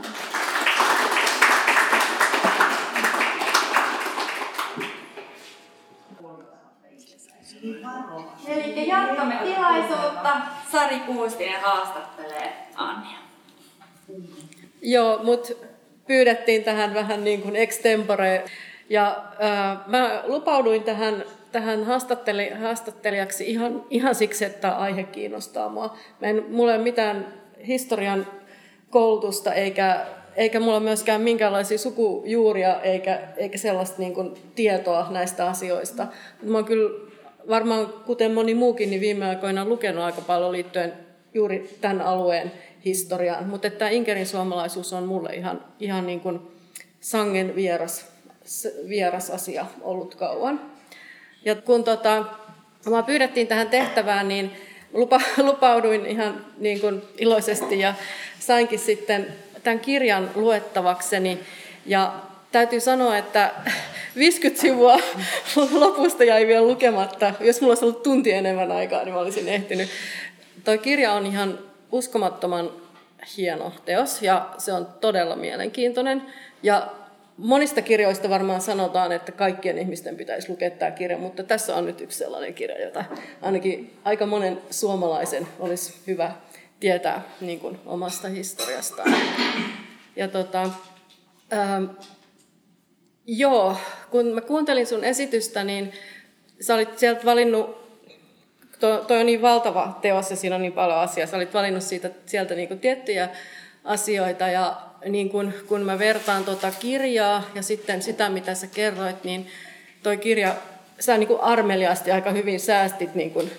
Eli jatkamme tilaisuutta. Sari Kuustinen haastattelee Annia. Joo, mut pyydettiin tähän vähän niin kuin extempore. Ja äh, mä lupauduin tähän, tähän haastatteli, haastattelijaksi ihan, ihan siksi, että aihe kiinnostaa mua. Mä en, mulla ei ole mitään historian koulutusta, eikä, eikä mulla myöskään minkäänlaisia sukujuuria, eikä, eikä sellaista niin kuin tietoa näistä asioista. Mä oon kyllä varmaan, kuten moni muukin, niin viime aikoina lukenut aika paljon liittyen juuri tämän alueen historiaan. Mutta tämä inkerin suomalaisuus on mulle ihan, ihan niin kuin sangen vieras, vieras asia ollut kauan. Ja kun tota, mä pyydettiin tähän tehtävään, niin lupa, lupauduin ihan niin kuin iloisesti ja sainkin sitten tämän kirjan luettavakseni. Ja täytyy sanoa, että viisikymmentä sivua lopusta jäi vielä lukematta. Jos mulla olisi ollut tunti enemmän aikaa, niin mä olisin ehtinyt. Tuo kirja on ihan uskomattoman hieno teos ja se on todella mielenkiintoinen. Ja monista kirjoista varmaan sanotaan, että kaikkien ihmisten pitäisi lukea tämä kirja, mutta tässä on nyt yksi sellainen kirja, jota ainakin aika monen suomalaisen olisi hyvä tietää niin kuin omasta historiastaan. Ja tota, ähm, joo, kun mä kuuntelin sun esitystä, niin sä olit sieltä valinnut, to, toi on niin valtava teos ja siinä on niin paljon asiaa, sä olit valinnut siitä, sieltä niin kuin tiettyjä asioita ja niin kun, kun mä vertaan tuota kirjaa ja sitten sitä, mitä sä kerroit, niin toi kirja, sä niin kuin armeliaasti aika hyvin säästit niin kuin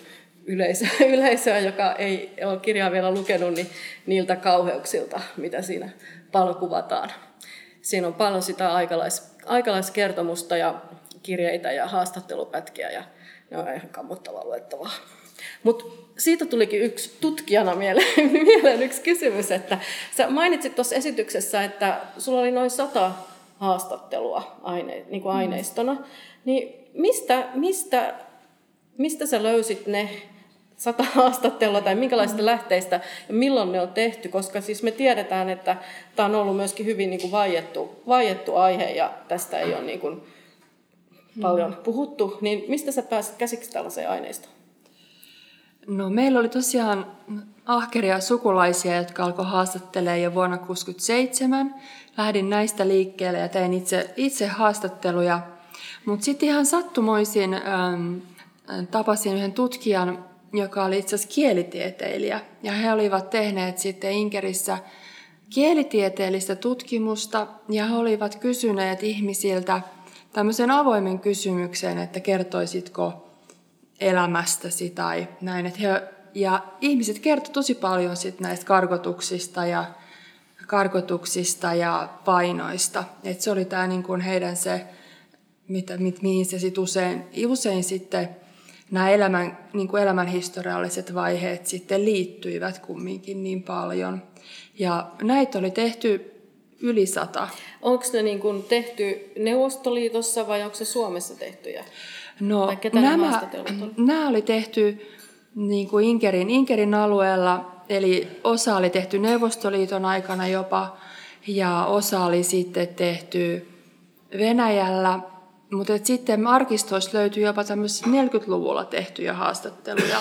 yleisöä, yleisöä, joka ei ole kirjaa vielä lukenut, niin niiltä kauheuksilta, mitä siinä paljon kuvataan. Siinä on paljon sitä aikalais, aikalaiskertomusta ja kirjeitä ja haastattelupätkiä, ja ne on ihan kammottavaa luettavaa. Mutta siitä tulikin yksi tutkijana mieleen, mieleen yksi kysymys, että sä mainitsit tuossa esityksessä, että sulla oli noin sata haastattelua aine, niin kuin aineistona, niin mistä, mistä, mistä sä löysit ne sata haastattelua tai minkälaisista lähteistä ja milloin ne on tehty, koska siis me tiedetään, että tämä on ollut myöskin hyvin niin kuin vaiettu, vaiettu aihe ja tästä ei ole niin kuin paljon puhuttu, niin mistä sä pääsit käsiksi tällaiseen aineistoon? No, meillä oli tosiaan ahkeria sukulaisia, jotka alkoi haastattelemaan jo vuonna tuhatyhdeksänsataakuusikymmentäseitsemän. Lähdin näistä liikkeelle ja tein itse, itse haastatteluja. Mutta sitten ihan sattumoisin ähm, tapasin yhden tutkijan, joka oli itse asiassa kielitieteilijä. Ja he olivat tehneet sitten Inkerissä kielitieteellistä tutkimusta ja he olivat kysyneet ihmisiltä tämmöisen avoimen kysymyksen, että kertoisitko elämästäsi tai näin. Et he, ja ihmiset kertoi tosi paljon sit näistä karkotuksista ja, karkotuksista ja vainoista. Et se oli tää niin kuin heidän se, mitä, mit, mihin se sit usein, usein sitten nämä elämän, niin kuin elämänhistorialliset vaiheet sitten liittyivät kumminkin niin paljon. Ja näitä oli tehty yli sata. Onko ne niin kuin tehty Neuvostoliitossa vai onko se Suomessa tehtyjä? No, nämä, nämä oli tehty niin kuin Inkerin, Inkerin alueella, eli osa oli tehty Neuvostoliiton aikana jopa, ja osa oli sitten tehty Venäjällä, mutta sitten arkistoissa löytyi jopa tämmöisiä neljäkymmentäluvulla tehtyjä haastatteluja.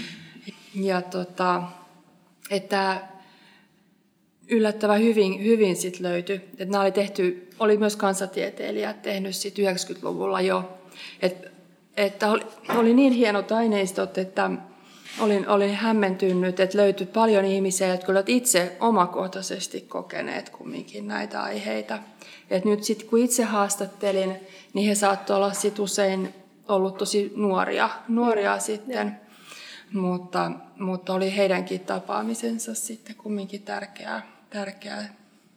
Ja tota, että yllättävän hyvin, hyvin sit löytyi. Että nämä oli tehty, oli myös kansatieteilijät tehnyt sit yhdeksänkymmentäluvulla jo. Et, että oli, oli niin hienot aineistot, että olin, olin hämmentynyt, että löytyi paljon ihmisiä, jotka olivat itse omakohtaisesti kokeneet kumminkin näitä aiheita. Et nyt sitten kun itse haastattelin, niin he saattoi olla sit usein ollut tosi nuoria, nuoria mm. sitten, mutta, mutta oli heidänkin tapaamisensa sitten kumminkin tärkeää. tärkeää.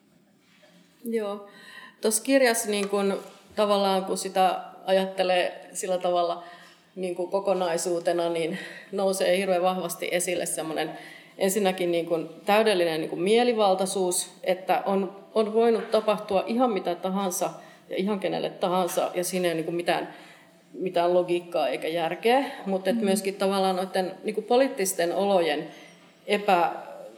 Joo. Tuossa kirjassa niin kun, tavallaan kun sitä ajattelee sillä tavalla niin kuin kokonaisuutena, niin nousee hirveän vahvasti esille semmoinen ensinnäkin niin kuin täydellinen niin kuin mielivaltaisuus, että on, on voinut tapahtua ihan mitä tahansa ja ihan kenelle tahansa, ja siinä ei ole niin kuin mitään, mitään logiikkaa eikä järkeä, mutta mm-hmm. myöskin tavallaan noiden niin kuin poliittisten olojen epä,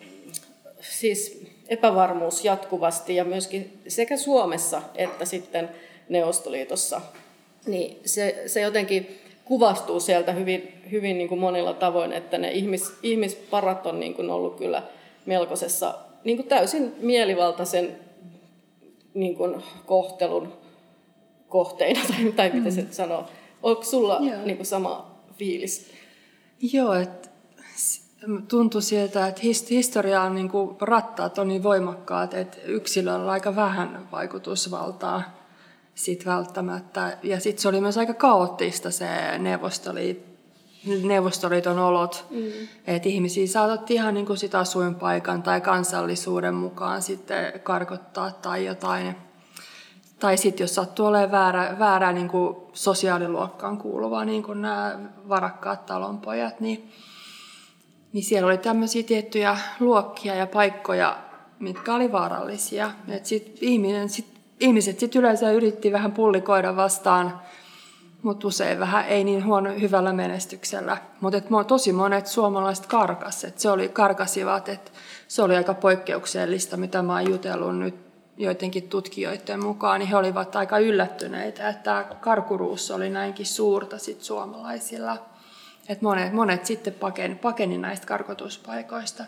siis epävarmuus jatkuvasti, ja myöskin sekä Suomessa että sitten Neuvostoliitossa, niin se, se jotenkin kuvastuu sieltä hyvin, hyvin niin kuin monilla tavoin, että ne ihmis, ihmisparat on niin kuin ollut kyllä melkoisessa niin kuin täysin mielivaltaisen niin kuin kohtelun kohteina, tai, tai miten se sanoo. Onko sulla niin kuin sama fiilis? Joo, että tuntui siltä, että historian niin kuin rattaat on niin voimakkaat, että yksilöllä on aika vähän vaikutusvaltaa sit välttämättä. Ja sitten se oli myös aika kaoottista se Neuvostoliit, Neuvostoliiton olot, mm. että ihmisiä saatettiin ihan niin kuin sit asuinpaikan tai kansallisuuden mukaan sitten karkottaa tai jotain. Tai sitten jos sattuu olemaan väärä, väärä niin kuin sosiaaliluokkaan kuuluva, niin kuin nämä varakkaat talonpojat, niin, niin siellä oli tämmöisiä tiettyjä luokkia ja paikkoja, mitkä oli vaarallisia. Et sit ihminen, sit, ihmiset sitten yleensä yritti vähän pullikoida vastaan, mutta usein vähän ei niin huono hyvällä menestyksellä. Mutta tosi monet suomalaiset karkas, et se oli karkasivat, että se oli aika poikkeuksellista, mitä mä oon jutellut nyt joidenkin tutkijoiden mukaan, niin he olivat aika yllättyneitä, että tämä karkuruus oli näinkin suurta sit suomalaisilla. Et monet, monet sitten pakeni, pakeni näistä karkotuspaikoista.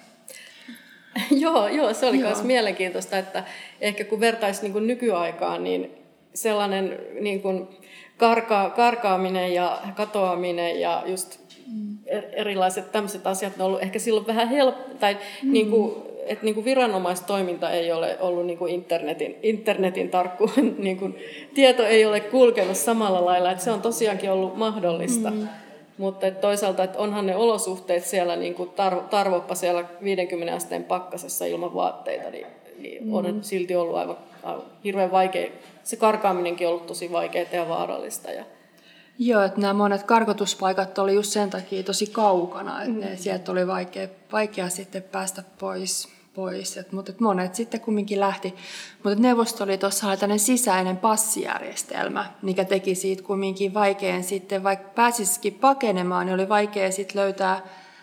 Joo, joo, se oli myös mielenkiintoista, että ehkä kun vertaisi niin kuin nykyaikaan, niin sellainen niin kuin karka, karkaaminen ja katoaminen ja just erilaiset tämmöiset asiat on ollut ehkä silloin vähän helppo, tai mm. niin kuin, että niin kuin viranomaistoiminta ei ole ollut niin kuin internetin, internetin tarkku, niin kuin tieto ei ole kulkenut samalla lailla, että se on tosiaankin ollut mahdollista. Mm. Mutta et toisaalta, että onhan ne olosuhteet siellä, niin kuin tar- tarvoppa siellä viidenkymmenen asteen pakkasessa ilman vaatteita, niin, niin mm. on silti ollut aivan, aivan hirveän vaikea. Se karkaaminenkin on ollut tosi vaikeaa ja vaarallista. Ja Joo, että nämä monet karkotuspaikat oli just sen takia tosi kaukana, että mm. sieltä oli vaikea, vaikea sitten päästä pois. pois. Et, mutta et monet sitten kumminkin lähti. Mutta Neuvostoliitossa oli tällainen sisäinen passijärjestelmä, mikä teki siitä kumminkin vaikean sitten, vaikka pääsisikin pakenemaan, niin oli vaikea sitten löytää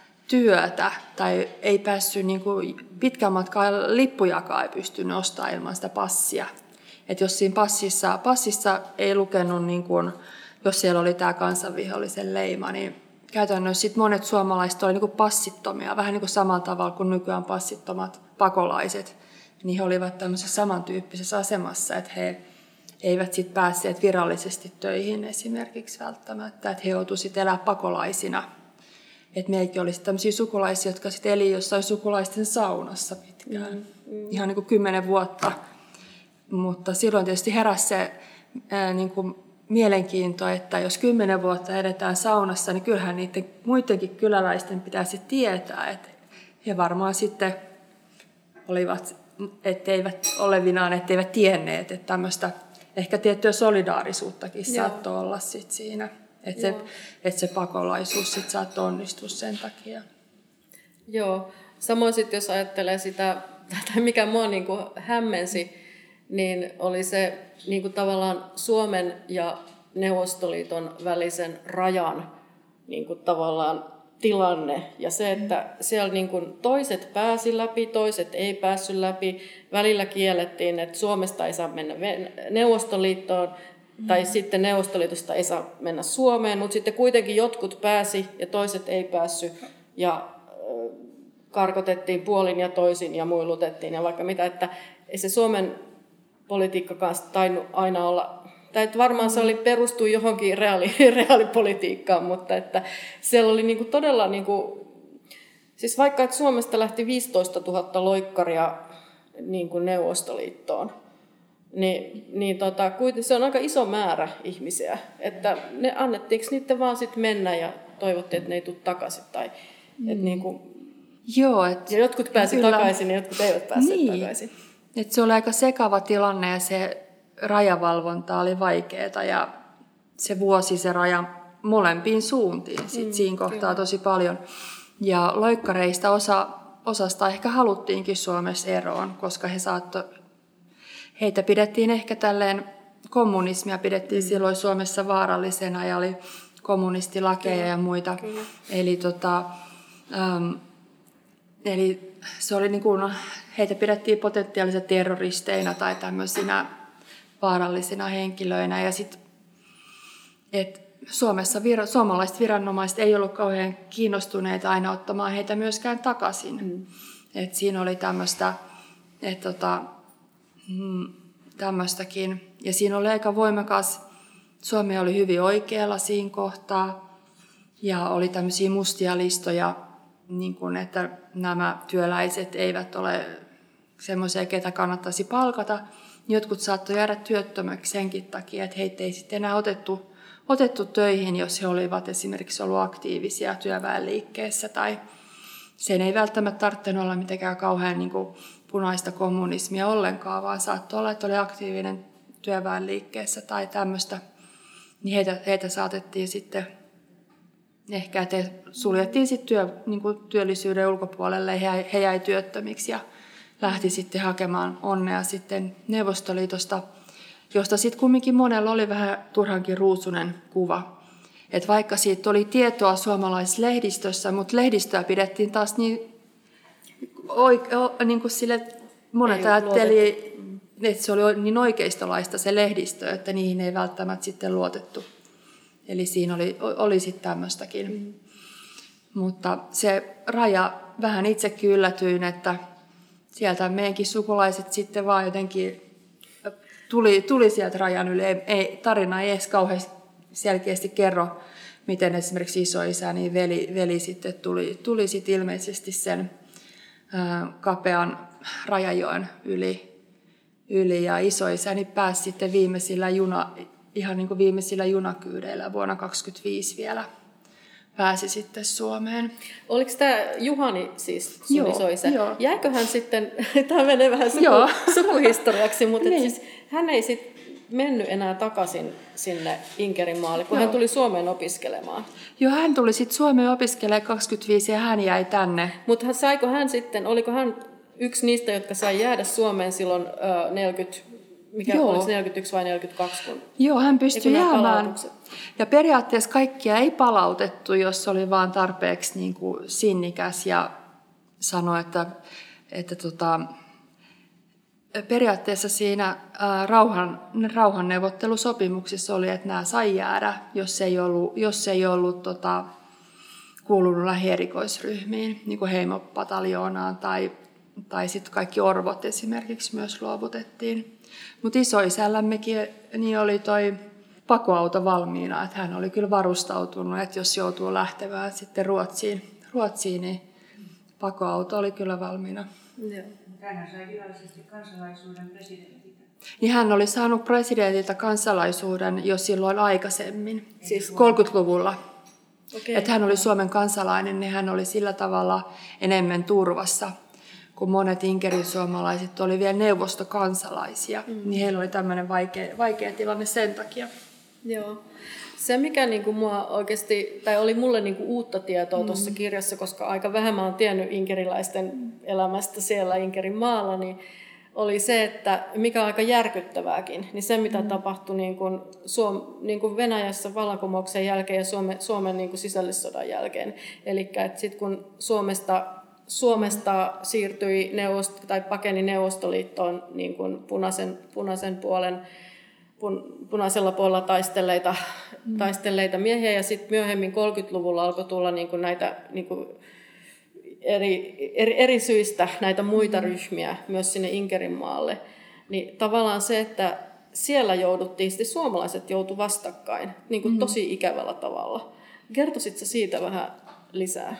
työtä tai ei päässyt niin kuin pitkän matkan lippujakaan ei pystynyt ostamaan ilman sitä passia. Et jos siinä passissa, passissa ei lukenut, niin kuin, jos siellä oli tämä kansanvihollisen leima, niin käytännössä sit monet suomalaiset oli niin kuin passittomia, vähän niin kuin samalla tavalla kuin nykyään passittomat pakolaiset. Niin he olivat tämmöisessä samantyyppisessä asemassa, että he eivät sit päässeet virallisesti töihin esimerkiksi välttämättä, että he joutuivat elää pakolaisina. Että meilläkin oli tämmöisiä sukulaisia, jotka sitten eli jossain sukulaisten saunassa pitkään, mm, mm. ihan niin kuin kymmenen vuotta. Mutta silloin tietysti heräsi se ää, niin kuin mielenkiinto, että jos kymmenen vuotta edetään saunassa, niin kyllähän niiden muidenkin kyläläisten pitäisi tietää, että he varmaan sitten olivat, etteivät olevinaan, etteivät tienneet, että tämmöistä ehkä tiettyä solidaarisuuttakin Joo. saattoi olla sit siinä, että se, että se pakolaisuus sit saattoi onnistua sen takia. Joo, samoin sitten jos ajattelee sitä, tai mikä mua niin kuin hämmensi, niin oli se niin kuin tavallaan Suomen ja Neuvostoliiton välisen rajan niin kuin tavallaan tilanne. Ja se, että siellä niin kuin toiset pääsi läpi, toiset ei päässyt läpi. Välillä kiellettiin, että Suomesta ei saa mennä Neuvostoliittoon, tai sitten Neuvostoliitosta ei saa mennä Suomeen, mutta sitten kuitenkin jotkut pääsi ja toiset ei päässyt. Ja karkotettiin puolin ja toisin ja muilutettiin ja vaikka mitä, että ei se Suomen politiikka kanssa tainnut aina olla, tai että varmaan se oli perustui johonkin reaali, reaalipolitiikkaan, mutta että siellä oli niinku todella, niinku, siis vaikka että Suomesta lähti viisitoistatuhatta loikkaria niinku Neuvostoliittoon, niin, niin tota, se on aika iso määrä ihmisiä, että ne annettiinko niiden vaan sitten mennä ja toivottiin, että ne ei tule takaisin, tai mm. että niinku, Joo, et, ja jotkut pääsi kyllä takaisin ja jotkut eivät päässeet niin. takaisin. Et se oli aika sekava tilanne ja se rajavalvonta oli vaikeaa ja se vuosi se raja molempiin suuntiin sit mm, siinä kohtaa kyllä. tosi paljon. Ja loikkareista osa, osasta ehkä haluttiinkin Suomessa eroon, koska he saatto, heitä pidettiin ehkä tälleen, kommunismia pidettiin mm. silloin Suomessa vaarallisena ja oli kommunistilakeja kyllä. ja muita. Kyllä. Eli tota... Um, Eli se oli niin kuin, heitä pidettiin potentiaalisina terroristeina tai tämmöisinä vaarallisina henkilöinä. Ja sit, et Suomessa vir, suomalaiset viranomaiset ei ollut kauhean kiinnostuneita aina ottamaan heitä myöskään takaisin. Mm. Et siinä oli tämmöistä, et tota, mm, tämmöistäkin. Ja siinä oli aika voimakas, Suomi oli hyvin oikealla siinä kohtaa ja oli tämmöisiä mustia listoja, niin kuin, että nämä työläiset eivät ole semmoisia, ketä kannattaisi palkata. Jotkut saattoi jäädä työttömäksi senkin takia, että heitä ei sitten enää otettu, otettu töihin, jos he olivat esimerkiksi ollut aktiivisia työväenliikkeessä. Tai sen ei välttämättä tarvitse olla mitenkään kauhean niin kuin punaista kommunismia ollenkaan, vaan saattoi olla, että oli aktiivinen työväenliikkeessä tai tämmöistä. Niin heitä, heitä saatettiin sitten... Ehkä te suljettiin sitten työ, niin kuin työllisyyden ulkopuolelle ja he, he jäi työttömiksi ja lähti sitten hakemaan onnea sitten Neuvostoliitosta, josta sitten kumminkin monella oli vähän turhankin ruusunen kuva. Et vaikka siitä oli tietoa suomalaisessa lehdistössä, mutta lehdistöä pidettiin taas niin, oike- niin kuin sille, monet ajatteli, että se oli niin oikeistolaista se lehdistö, että niihin ei välttämättä sitten luotettu. Eli siinä oli, oli sitten tämmöistäkin. Mm. Mutta se raja, vähän itsekin yllätyin, että sieltä meidänkin sukulaiset sitten vaan jotenkin tuli, tuli sieltä rajan yli. Ei, tarina ei edes kauhean selkeästi kerro, miten esimerkiksi isoisä, niin veli, veli sitten tuli, tuli sitten ilmeisesti sen ää, kapean Rajajoen yli, yli ja isoisäni pääsi sitten viimeisillä juna, ihan niin kuin viimeisillä junakyydeillä vuonna kaksikymmentäviisi vielä pääsi sitten Suomeen. Oliko tämä Juhani siis sun isoisä? Joo. Jäiköhän sitten, tämä menee vähän suku, sukuhistoriaksi, mutta niin. siis hän ei sitten mennyt enää takaisin sinne Inkerinmaalle, kun Joo. hän tuli Suomeen opiskelemaan. Joo, hän tuli sitten Suomeen opiskelemaan kaksikymmentäviisi ja hän jäi tänne. Mutta saiko hän sitten, oliko hän yksi niistä, jotka sai jäädä Suomeen silloin uh, neljäkymmentä, mikä Joo. olisi neljäkymmentäyksi vai neljäkymmentäkaksi? Kun, Joo, hän pystyi jäämään. Ja periaatteessa kaikkia ei palautettu, jos oli vaan tarpeeksi niin kuin sinnikäs ja sanoi, että, että tota, periaatteessa siinä ää, rauhan, rauhanneuvottelusopimuksissa oli, että nämä sai jäädä, jos ei ollut, jos ei ollut tota, kuulunut lähierikoisryhmiin, niin kuin heimopataljoonaan tai, tai sitten kaikki orvot esimerkiksi myös luovutettiin. Mutta isoisällämmekin niin oli toi pakoauto valmiina, että hän oli kyllä varustautunut, että jos joutuu lähtevään sitten Ruotsiin, Ruotsiin niin pakoauto oli kyllä valmiina. Joo. Hän sai virallisesti kansalaisuuden presidentiltä. Niin hän oli saanut presidentiltä kansalaisuuden jo silloin aikaisemmin, siis kolmekymmentäluvulla. Okay. Että hän oli Suomen kansalainen, niin hän oli sillä tavalla enemmän turvassa, kun monet inkerisuomalaiset oli vielä neuvostokansalaisia, mm. niin heillä oli tämmöinen vaikea, vaikea tilanne sen takia. Joo. Se, mikä niinku mua oikeasti, tai oli mulle niinku uutta tietoa mm. tuossa kirjassa, koska aika vähän mä oon tiennyt inkeriläisten mm. elämästä siellä Inkerin maalla, niin oli se, että mikä on aika järkyttävääkin, niin se mitä mm. tapahtui niin kuin Suom, niin kuin Venäjässä vallankumouksen jälkeen ja Suomen, Suomen niin kuin sisällissodan jälkeen. Eli sitten kun Suomesta, Suomesta siirtyi neuvost, tai pakeni Neuvostoliittoon niin kuin punaisen, punaisen puolen, pun, punaisella puolella taistelleita, mm. taistelleita miehiä, ja sitten myöhemmin kolmekymmentäluvulla alkoi tulla niin kuin näitä niin kuin Eri, eri, eri syistä näitä muita ryhmiä myös sinne Inkerinmaalle, niin tavallaan se, että siellä jouduttiin, sitten suomalaiset joutu vastakkain, niin kuin tosi ikävällä tavalla. Kertoisitko siitä vähän lisää?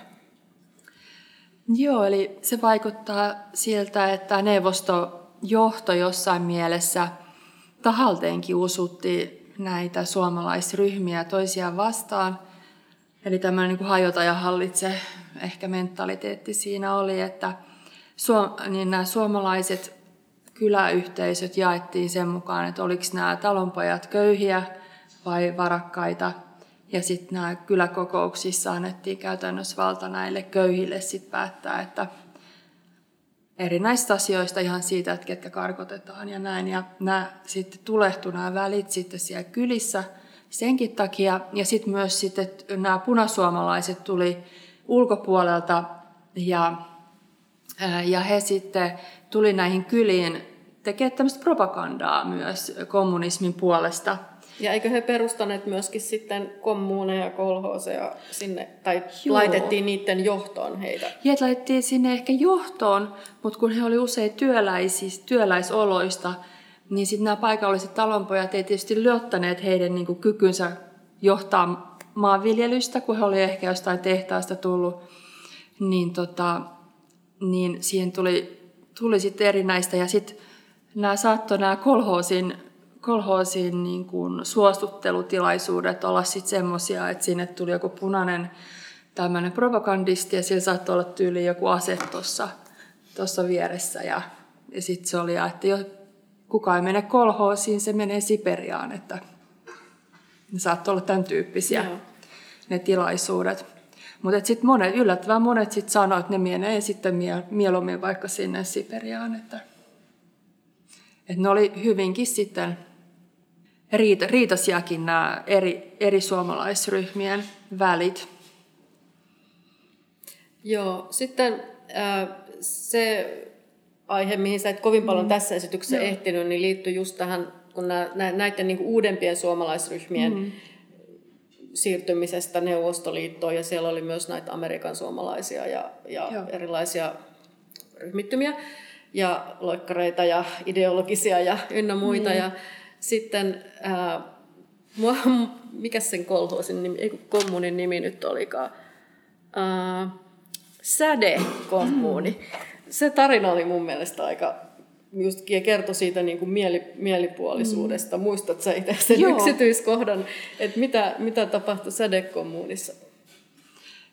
Joo, eli se vaikuttaa siltä, että neuvostojohto jossain mielessä tahalteenkin usutti näitä suomalaisryhmiä toisiaan vastaan. Eli tämmöinen niin kuin hajota ja hallitse ehkä mentaliteetti siinä oli, että suom- niin nämä suomalaiset kyläyhteisöt jaettiin sen mukaan, että oliko nämä talonpojat köyhiä vai varakkaita. Ja sitten nämä kyläkokouksissa annettiin käytännössä valta näille köyhille sit päättää, että erinäistä asioista ihan siitä, että ketkä karkotetaan ja näin. Ja nämä sitten tulehtui nämä välit sitten siellä kylissä senkin takia. Ja sitten myös sitten nämä punasuomalaiset tuli ulkopuolelta ja, ja he sitten tuli näihin kyliin tekemään tämmöistä propagandaa myös kommunismin puolesta. Ja eikö he perustaneet myöskin sitten kommuuneja ja kolhooseja sinne, tai Joo. laitettiin niiden johtoon heitä? Ja laitettiin sinne ehkä johtoon, mutta kun he oli usein työläisistä, työläisoloista, niin sitten nämä paikalliset talonpojat ei tietysti luottaneet heidän niin kuin kykynsä johtaa maanviljelystä, kun he oli ehkä jostain tehtaasta tullut, niin, tota, niin siihen tuli, tuli sitten erinäistä. Ja sitten nämä saattoi nämä kolhoosin, kolhoosin niin kuin suostuttelutilaisuudet olla sitten semmoisia, että sinne tuli joku punainen tämmöinen propagandisti ja sillä saattoi olla tyyli joku ase tuossa vieressä. Ja, ja sitten se oli, että jos kukaan ei mene kolhoosiin, se menee Siperiaan, että ne saattoi olla tämän tyyppisiä Joo. ne tilaisuudet. Mutta sitten monet, yllättävän monet sitten sanoo, että ne menee sitten mieluummin vaikka sinne Siperiaan. Että, että ne oli hyvinkin sitten riita, riitaisiakin nämä eri, eri suomalaisryhmien välit. Joo, sitten äh, se aihe, mihin sä et kovin paljon mm. tässä esityksessä Joo. ehtinyt, niin liittyy just tähän, kun nä, näiden niin kuin uudempien suomalaisryhmien mm. siirtymisestä Neuvostoliittoon, ja siellä oli myös näitä Amerikan suomalaisia ja, ja erilaisia ryhmittymiä, ja loikkareita ja ideologisia ja ynnä muita. Mm. Ja sitten, ää, mua, mikä sen kolhoosin nimi, ei kun kommunin nimi nyt olikaan, ää, Säde-kommuuni. Mm. Se tarina oli mun mielestä aika, just kertoi siitä niin kuin mieli, mielipuolisuudesta. Mm. Muistatko sä itse sen Joo. yksityiskohdan, että mitä, mitä tapahtui Säde-kommuunissa?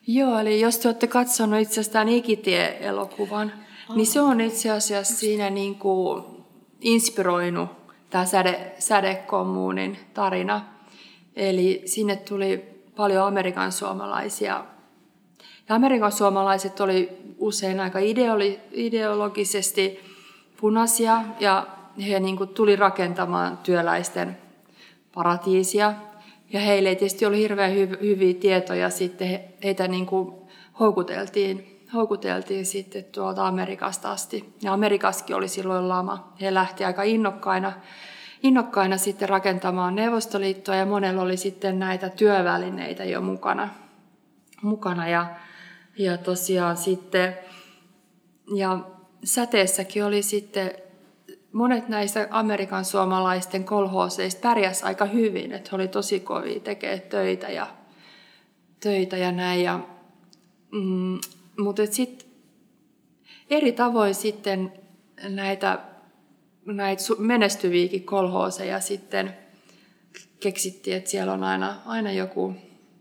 Joo, eli jos te olette katsonut itse asiassa tämän Ikitie-elokuvan, oh. niin se on itse asiassa siinä niin kuin inspiroinut tämä säde, sädekommuunin tarina. Eli sinne tuli paljon Amerikan suomalaisia. Ja Amerikan suomalaiset oli usein aika ideoli, ideologisesti punaisia ja he niin kuin tuli rakentamaan työläisten paratiisia. Ja heille tietysti oli hirveän hy- hyviä tietoja, sitten he, heitä niin kuin houkuteltiin, houkuteltiin sitten tuolta Amerikasta asti. Ja Amerikassakin oli silloin lama. He lähti aika innokkaina, innokkaina sitten rakentamaan Neuvostoliittoa ja monella oli sitten näitä työvälineitä jo mukana. mukana. Ja, ja tosiaan sitten, ja säteessäkin oli sitten monet näistä Amerikan suomalaisten kolhooseista pärjäsi aika hyvin, että he oli tosi kovia tekemään töitä ja, töitä ja näin. Ja, mm, mutta sitten eri tavoin sitten näitä, näitä menestyviäkin kolhooseja sitten keksittiin, että siellä on aina, aina joku,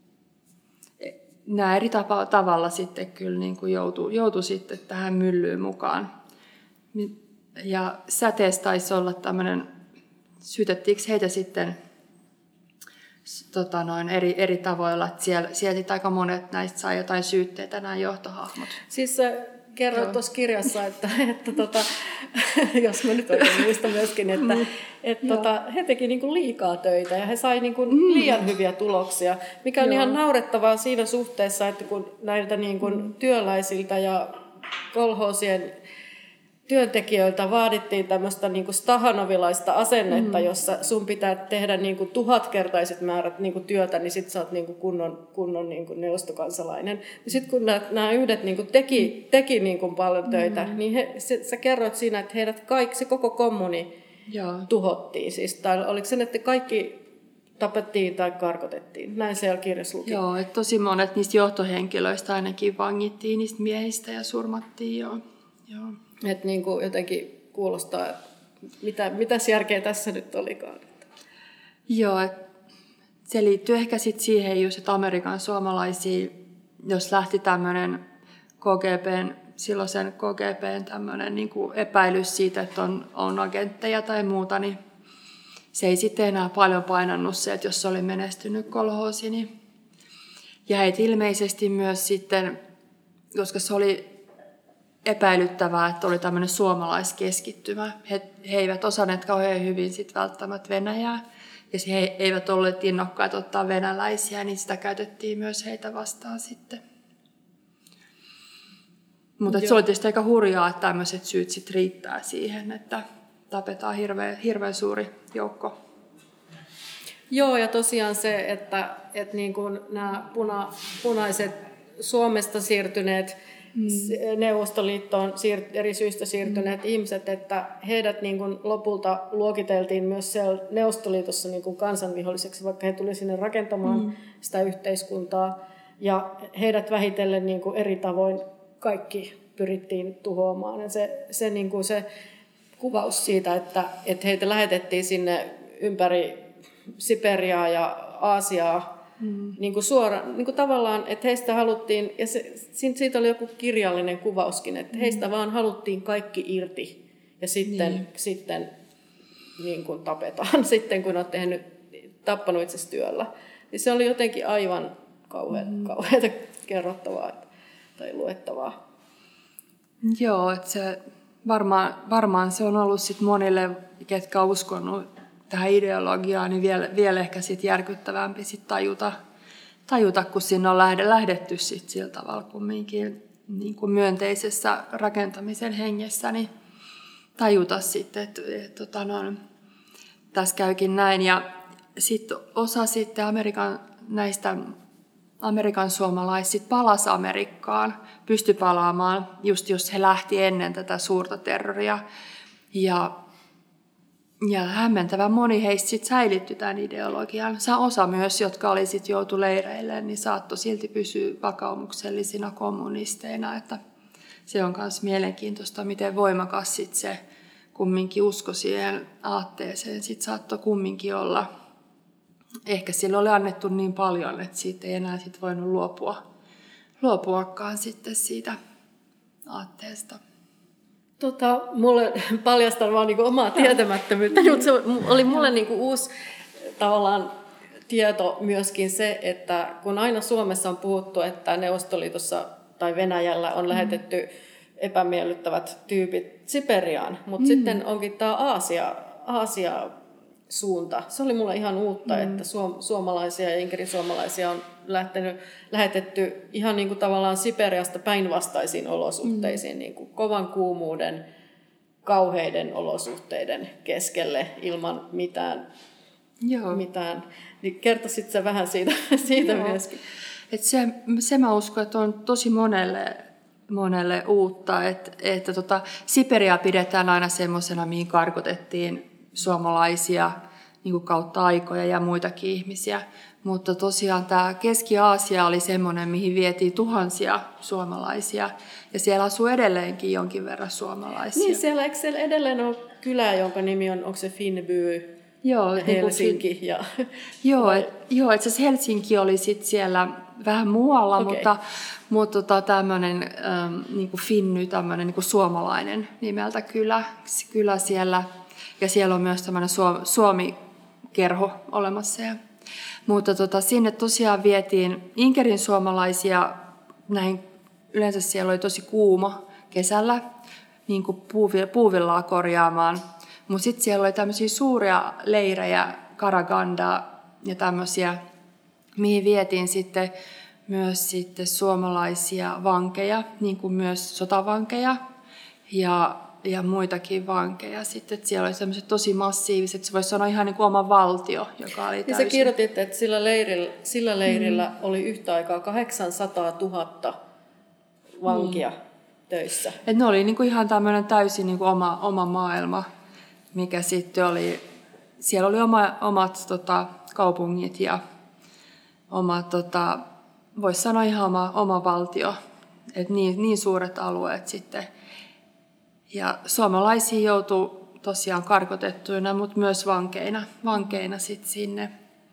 nämä eri tapa, tavalla sitten kyllä niin kuin joutui, joutui sitten tähän myllyyn mukaan. Ja säteessä taisi olla tämmöinen, syytettiinkö heitä sitten tota noin, eri, eri tavoilla, että siellä, sieltä aika monet näistä sai jotain syytteitä, nämä johtohahmot. Siis kerroit tuossa kirjassa, että, että tota, jos mä nyt oikein muistan myöskin, että mm. et, tota, he teki niinku liikaa töitä ja he sai niinku mm. liian hyviä tuloksia, mikä on Joo. ihan naurettavaa siinä suhteessa, että kun näiltä niinku mm. työläisiltä ja kolhoosien työntekijöiltä vaadittiin tämmöistä niinku stahanovilaista asennetta, mm. jossa sun pitää tehdä niinku tuhatkertaiset määrät niinku työtä, niin sit sä oot niinku kunnon, kunnon niinku neuvostokansalainen. Ja sit kun nämä yhdet niinku teki, teki niinku paljon töitä, mm. niin he, se, sä kerroit siinä, että heidät kaikki, se koko kommuni Joo. tuhottiin. Siis, tai oliko se, että kaikki tapettiin tai karkotettiin? Näin siellä kirjassa luki. Joo, että tosi monet niistä johtohenkilöistä ainakin vangittiin niistä miehistä ja surmattiin. Joo. Joo. Että niin kuin jotenkin kuulostaa, että mitä, mitäs järkeä tässä nyt olikaan. Joo, se liittyy ehkä sitten siihen just, että Amerikan suomalaisia, jos lähti tämmöinen K G B:n, silloisen K G B:n tämmöinen niin kuin epäilys siitä, että on, on agentteja tai muuta, niin se ei sitten enää paljon painannut se, että jos se oli menestynyt kolhoosi. Niin. Ja heitä ilmeisesti myös sitten, koska se oli epäilyttävää, että oli tämmöinen suomalaiskeskittymä. He, he eivät osanneet kauhean hyvin sit välttämättä Venäjää, ja he eivät olleet innokkaat ottaa venäläisiä, niin sitä käytettiin myös heitä vastaan sitten. Mutta se oli tietysti aika hurjaa, että tämmöiset syyt sit riittää siihen, että tapetaan hirveän, hirveän suuri joukko. Joo, ja tosiaan se, että, että niin kuin nämä puna, punaiset Suomesta siirtyneet Mm. Neuvostoliittoon siir- eri syistä siirtyneet mm. ihmiset, että heidät niin kuin lopulta luokiteltiin myös siellä Neuvostoliitossa niin kuin kansanviholliseksi, vaikka he tuli sinne rakentamaan mm. sitä yhteiskuntaa. Ja heidät vähitellen niin kuin eri tavoin kaikki pyrittiin tuhoamaan. Ja se, se, niin kuin se kuvaus siitä, että, että heitä lähetettiin sinne ympäri Siperiaa ja Aasiaa, Mm. Niin kuin suoraan, niin kuin tavallaan, että heistä haluttiin, ja se, siitä oli joku kirjallinen kuvauskin, että mm. heistä vaan haluttiin kaikki irti, ja sitten, niin. sitten niin kuin tapetaan, sitten kun on tehnyt, tappanut itse työllä. Niin se oli jotenkin aivan kauheata, mm. kauheata kerrottavaa tai luettavaa. Joo, että se varmaan, varmaan se on ollut sit monille, ketkä on uskonut tähän ideologiaan, niin vielä, vielä ehkä sit järkyttävämpi sit tajuta, tajuta, kun sinne on lähde, lähdetty sit sillä tavalla kumminkin niin kuin myönteisessä rakentamisen hengessä, niin tajuta sitten, että et, tota, no, tässä käykin näin. Ja sitten osa sitten Amerikan, näistä Amerikan suomalaiset palasi Amerikkaan, pystyi palaamaan, just jos he lähti ennen tätä suurta terroria. Ja Ja hämmentävän moni heistä sit säilytti tämän ideologian. Osa myös, jotka oli sit joutu leireille, niin saattoi silti pysyä vakaumuksellisina kommunisteina. Että se on myös mielenkiintoista, miten voimakas sit se kumminkin usko siihen aatteeseen sit saattoi kumminkin olla. Ehkä sille oli annettu niin paljon, että siitä ei enää sit voinut luopua, luopuakaan sitten siitä aatteesta. Tota, mulle paljastan vaan niinku omaa tietämättömyyttä, mutta se oli mulle niinku uusi tavallaan tieto myöskin se, että kun aina Suomessa on puhuttu, että Neuvostoliitossa tai Venäjällä on lähetetty epämiellyttävät tyypit Siperiaan, mutta mm. sitten onkin tämä Aasia, Aasia suunta. Se oli mulle ihan uutta, mm. että suom- suomalaisia ja inkerisuomalaisia on lähtenyt, lähetetty ihan niin kuin tavallaan Siperiasta päinvastaisiin olosuhteisiin, mm. niin kuin kovan kuumuuden, kauheiden olosuhteiden keskelle ilman mitään. Joo. mitään. Niin kertoisit sä vähän siitä, siitä myöskin? Et se, se mä uskon, että on tosi monelle, monelle uutta, että, että tota, Siperia pidetään aina semmoisena, mihin karkotettiin suomalaisia niin kuin kautta aikoja ja muitakin ihmisiä. Mutta tosiaan tämä Keski-Aasia oli semmoinen, mihin vietiin tuhansia suomalaisia. Ja siellä asuu edelleenkin jonkin verran suomalaisia. Niin, siellä, eikö siellä edelleen ole kylä, jonka nimi on, onko se Finnby? Joo, Helsinki. Niin ja... Joo, et, joo, itse asiassa Helsinki oli sit siellä vähän muualla, okay. mutta, mutta tota, tämmöinen ähm, niin kuin Finny, tämmöinen niin kuin suomalainen nimeltä kylä, kylä siellä. Ja siellä on myös tämmöinen Suomi-kerho olemassa. Ja, mutta tota, sinne tosiaan vietiin Inkerin suomalaisia, näin, yleensä siellä oli tosi kuuma kesällä, niin kuin puuvillaa korjaamaan. Mutta sitten siellä oli tämmöisiä suuria leirejä, Karagandaa ja tämmöisiä, mihin vietiin sitten myös sitten suomalaisia vankeja, niin kuin myös sotavankeja ja, ja muitakin vankeja. Sitten siellä oli tämmöiset tosi massiiviset, se voisi sanoa ihan niin kuin oma valtio, joka oli täysin. Ja sä kirjoitit, että sillä leirillä, sillä leirillä mm. oli yhtä aikaa kahdeksansataatuhatta vankia mm. töissä. Et ne oli niin kuin ihan tämmöinen täysin niin kuin oma, oma maailma. Mikä sitten oli, siellä oli oma, omat tota, kaupungit ja oma, tota, voisi sanoa ihan oma, oma valtio, että niin, niin suuret alueet sitten. Ja suomalaisia joutui tosiaan karkotettuina, mutta myös vankeina, vankeina sitten sinne,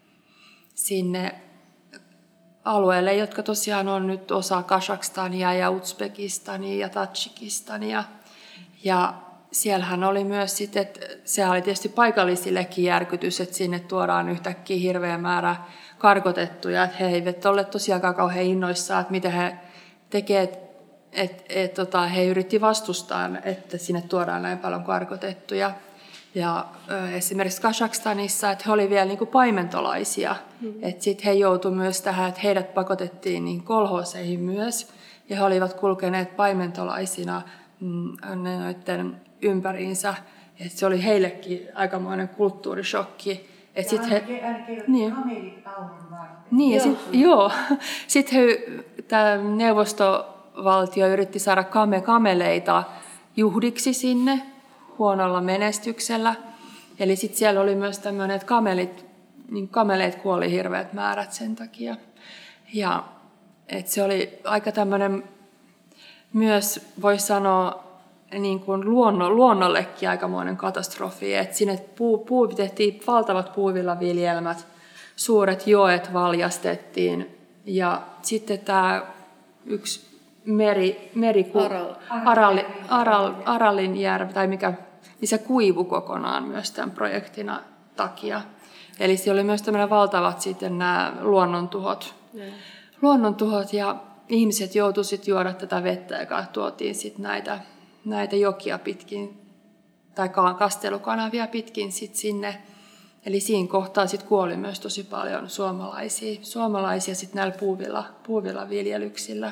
sinne alueelle, jotka tosiaan on nyt osa Kazakstania ja Uzbekistania ja Tadžikistania. Ja siellähän oli myös sitten, että se oli tietysti paikallisillekin järkytys, että sinne tuodaan yhtäkkiä hirveä määrä karkotettuja, että he eivät ole tosiaankaan kauhean innoissaan, että mitä he tekevät, että et, tota, he yritti vastustaa, että sinne tuodaan näin paljon karkotettuja. Ja ö, esimerkiksi Kazakstanissa, että he olivat vielä niin kuin paimentolaisia, mm. että sitten he joutuivat myös tähän, että heidät pakotettiin niin kolhooseihin myös, ja he olivat kulkeneet paimentolaisina mm, noiden ympäriinsä, että se oli heillekin aikamoinen kulttuurishokki. Et sit he, niin, niin, ja sit, joo. Sitten tämä neuvostovaltio yritti saada kame kameleita juhdiksi sinne huonolla menestyksellä. Eli sitten siellä oli myös tämmöinen, että kamelit, niin kameleet kuoli hirveät määrät sen takia. Ja et se oli aika tämmöinen myös, voisi sanoa, niin kuin luonno, luonnollekin aikamoinen katastrofi. Et sinne puu, puu, tehtiin valtavat puuvillaviljelmät, suuret joet valjastettiin ja sitten tämä yksi meri, meri Aral. Aral, Aral, Aralinjärvi, tai mikä, niin se kuivui kokonaan myös tämän projektina takia. Eli siellä oli myös tämmöinen valtavat sitten nämä luonnontuhot. Yeah. Luonnontuhot ja ihmiset joutuivat sitten juoda tätä vettä, joka tuotiin sitten näitä näitä jokia pitkin tai kastelukanavia pitkin sit sinne. Eli siinä kohtaa sit kuoli myös tosi paljon suomalaisia, suomalaisia sit näillä puuvilla, puuvilla viljelyksillä.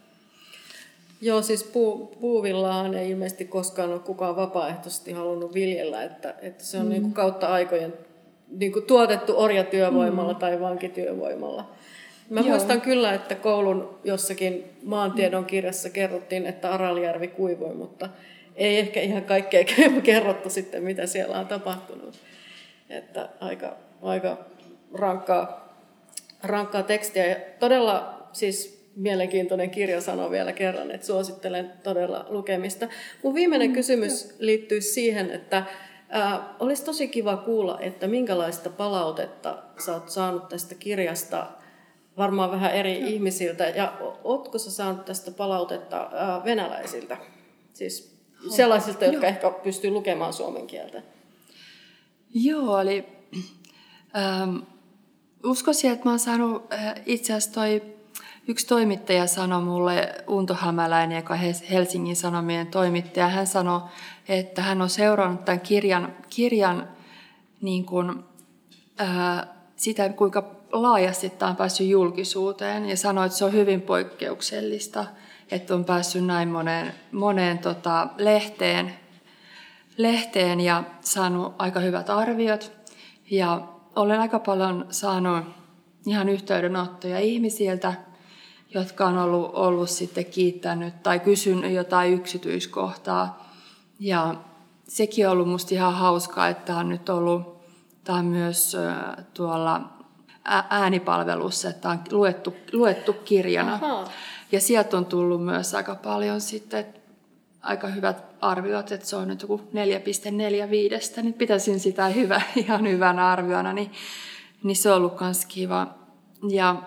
Joo, siis puu, puuvillaahan ei ilmeisesti koskaan ole kukaan vapaaehtoisesti halunnut viljellä, että, että se on mm. niin kuin kautta aikojen niin kuin tuotettu orjatyövoimalla mm. tai vankityövoimalla. Mä Joo. muistan kyllä, että koulun jossakin maantiedon kirjassa kerrottiin, että Araljärvi kuivui, mutta ei ehkä ihan kaikkea kerrottu sitten, mitä siellä on tapahtunut. Että aika, aika rankkaa, rankkaa tekstiä. Ja todella siis mielenkiintoinen kirja, sanoo vielä kerran, että suosittelen todella lukemista. Mun viimeinen mm, kysymys liittyy siihen, että ää, olisi tosi kiva kuulla, että minkälaista palautetta sä oot saanut tästä kirjasta varmaan vähän eri no. ihmisiltä. Ja ootko sä saanut tästä palautetta ää, venäläisiltä? Siis sellaisilta, jotka Joo. ehkä pystyy lukemaan suomen kieltä. Joo, eli ähm, uskoisin, että mä oon saanut, äh, itse asiassa toi yksi toimittaja sanoi mulle, Unto Hämäläinen, joka on Helsingin Sanomien toimittaja, hän sanoi, että hän on seurannut tämän kirjan, kirjan niin kuin, äh, sitä, kuinka laajasti tämä on päässyt julkisuuteen, ja sanoi, että se on hyvin poikkeuksellista, että on päässyt näin moneen, moneen tota, lehteen, lehteen ja saanut aika hyvät arviot. Ja olen aika paljon saanut ihan yhteydenottoja ihmisiltä, jotka on ollut, ollut sitten kiittänyt tai kysynyt jotain yksityiskohtaa. Ja sekin on ollut musta ihan hauskaa, että tämä on nyt ollut, tämä on myös äh, tuolla äänipalvelussa, että tämä on luettu, luettu kirjana. Aha. Ja sieltä on tullut myös aika paljon sitten aika hyvät arviot, että se on nyt joku neljä pilkku neljäkymmentäviisi, niin pitäisin sitä hyvä, ihan hyvänä arviona, niin, niin se on ollut myös kiva. Ja,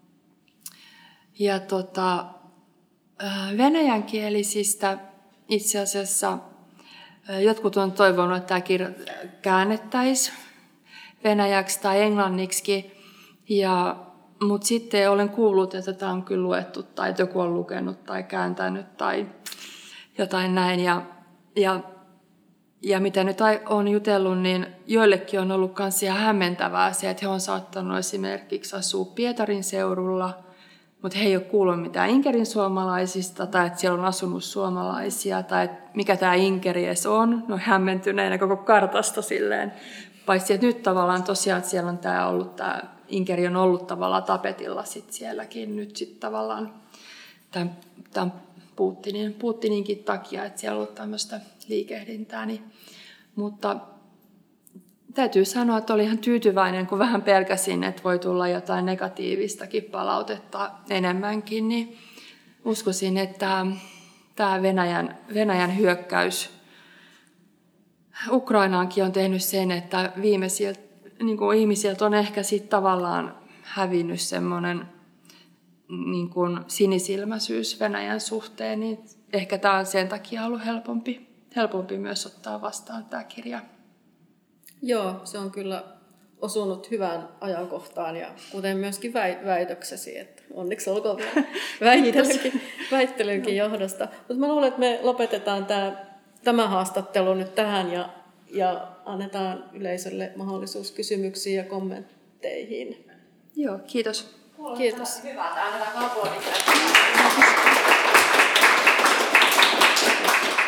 ja tota, venäjänkielisistä itse asiassa jotkut on toivonut, että tämä kirja käännettäisiin venäjäksi tai englanniksi, ja mutta sitten olen kuullut, että tämä on kyllä luettu tai että joku on lukenut tai kääntänyt tai jotain näin. Ja, ja, ja mitä nyt olen jutellut, niin joillekin on ollut myös ihan hämmentävää se, että he on saattanut esimerkiksi asua Pietarin seudulla, mutta he ei ole kuullut mitään Inkerin suomalaisista tai että siellä on asunut suomalaisia tai että mikä tämä Inkeri edes on. No hämmentyneenä koko kartasta silleen. Paitsi että nyt tavallaan tosiaan että siellä on tämä ollut tämä Inkeri on ollut tavallaan tapetilla sit sielläkin nyt sit tavallaan tämän, tämän Putinin, Putininkin takia, että siellä on ollut tämmöistä liikehdintää. Niin, mutta täytyy sanoa, että olin ihan tyytyväinen, kun vähän pelkäsin, että voi tulla jotain negatiivistakin palautetta enemmänkin. Niin uskoisin, että tämä Venäjän, Venäjän hyökkäys Ukrainaankin on tehnyt sen, että viimeisiltä niin kuin ihmisiltä on ehkä sit tavallaan hävinnyt semmoinen niin kuin sinisilmäisyys Venäjän suhteen, niin ehkä tämä on sen takia ollut helpompi, helpompi myös ottaa vastaan tämä kirja. Joo, se on kyllä osunut hyvään ajankohtaan ja kuten myöskin väitöksesi, että onneksi olkoon vielä väittelynkin, väittelynkin johdosta. Mutta mä luulen, että me lopetetaan tämä, tämä haastattelu nyt tähän ja Ja annetaan yleisölle mahdollisuus kysymyksiin ja kommentteihin. Joo, kiitos. Kiitos. Hyvä, annetaan aplodit.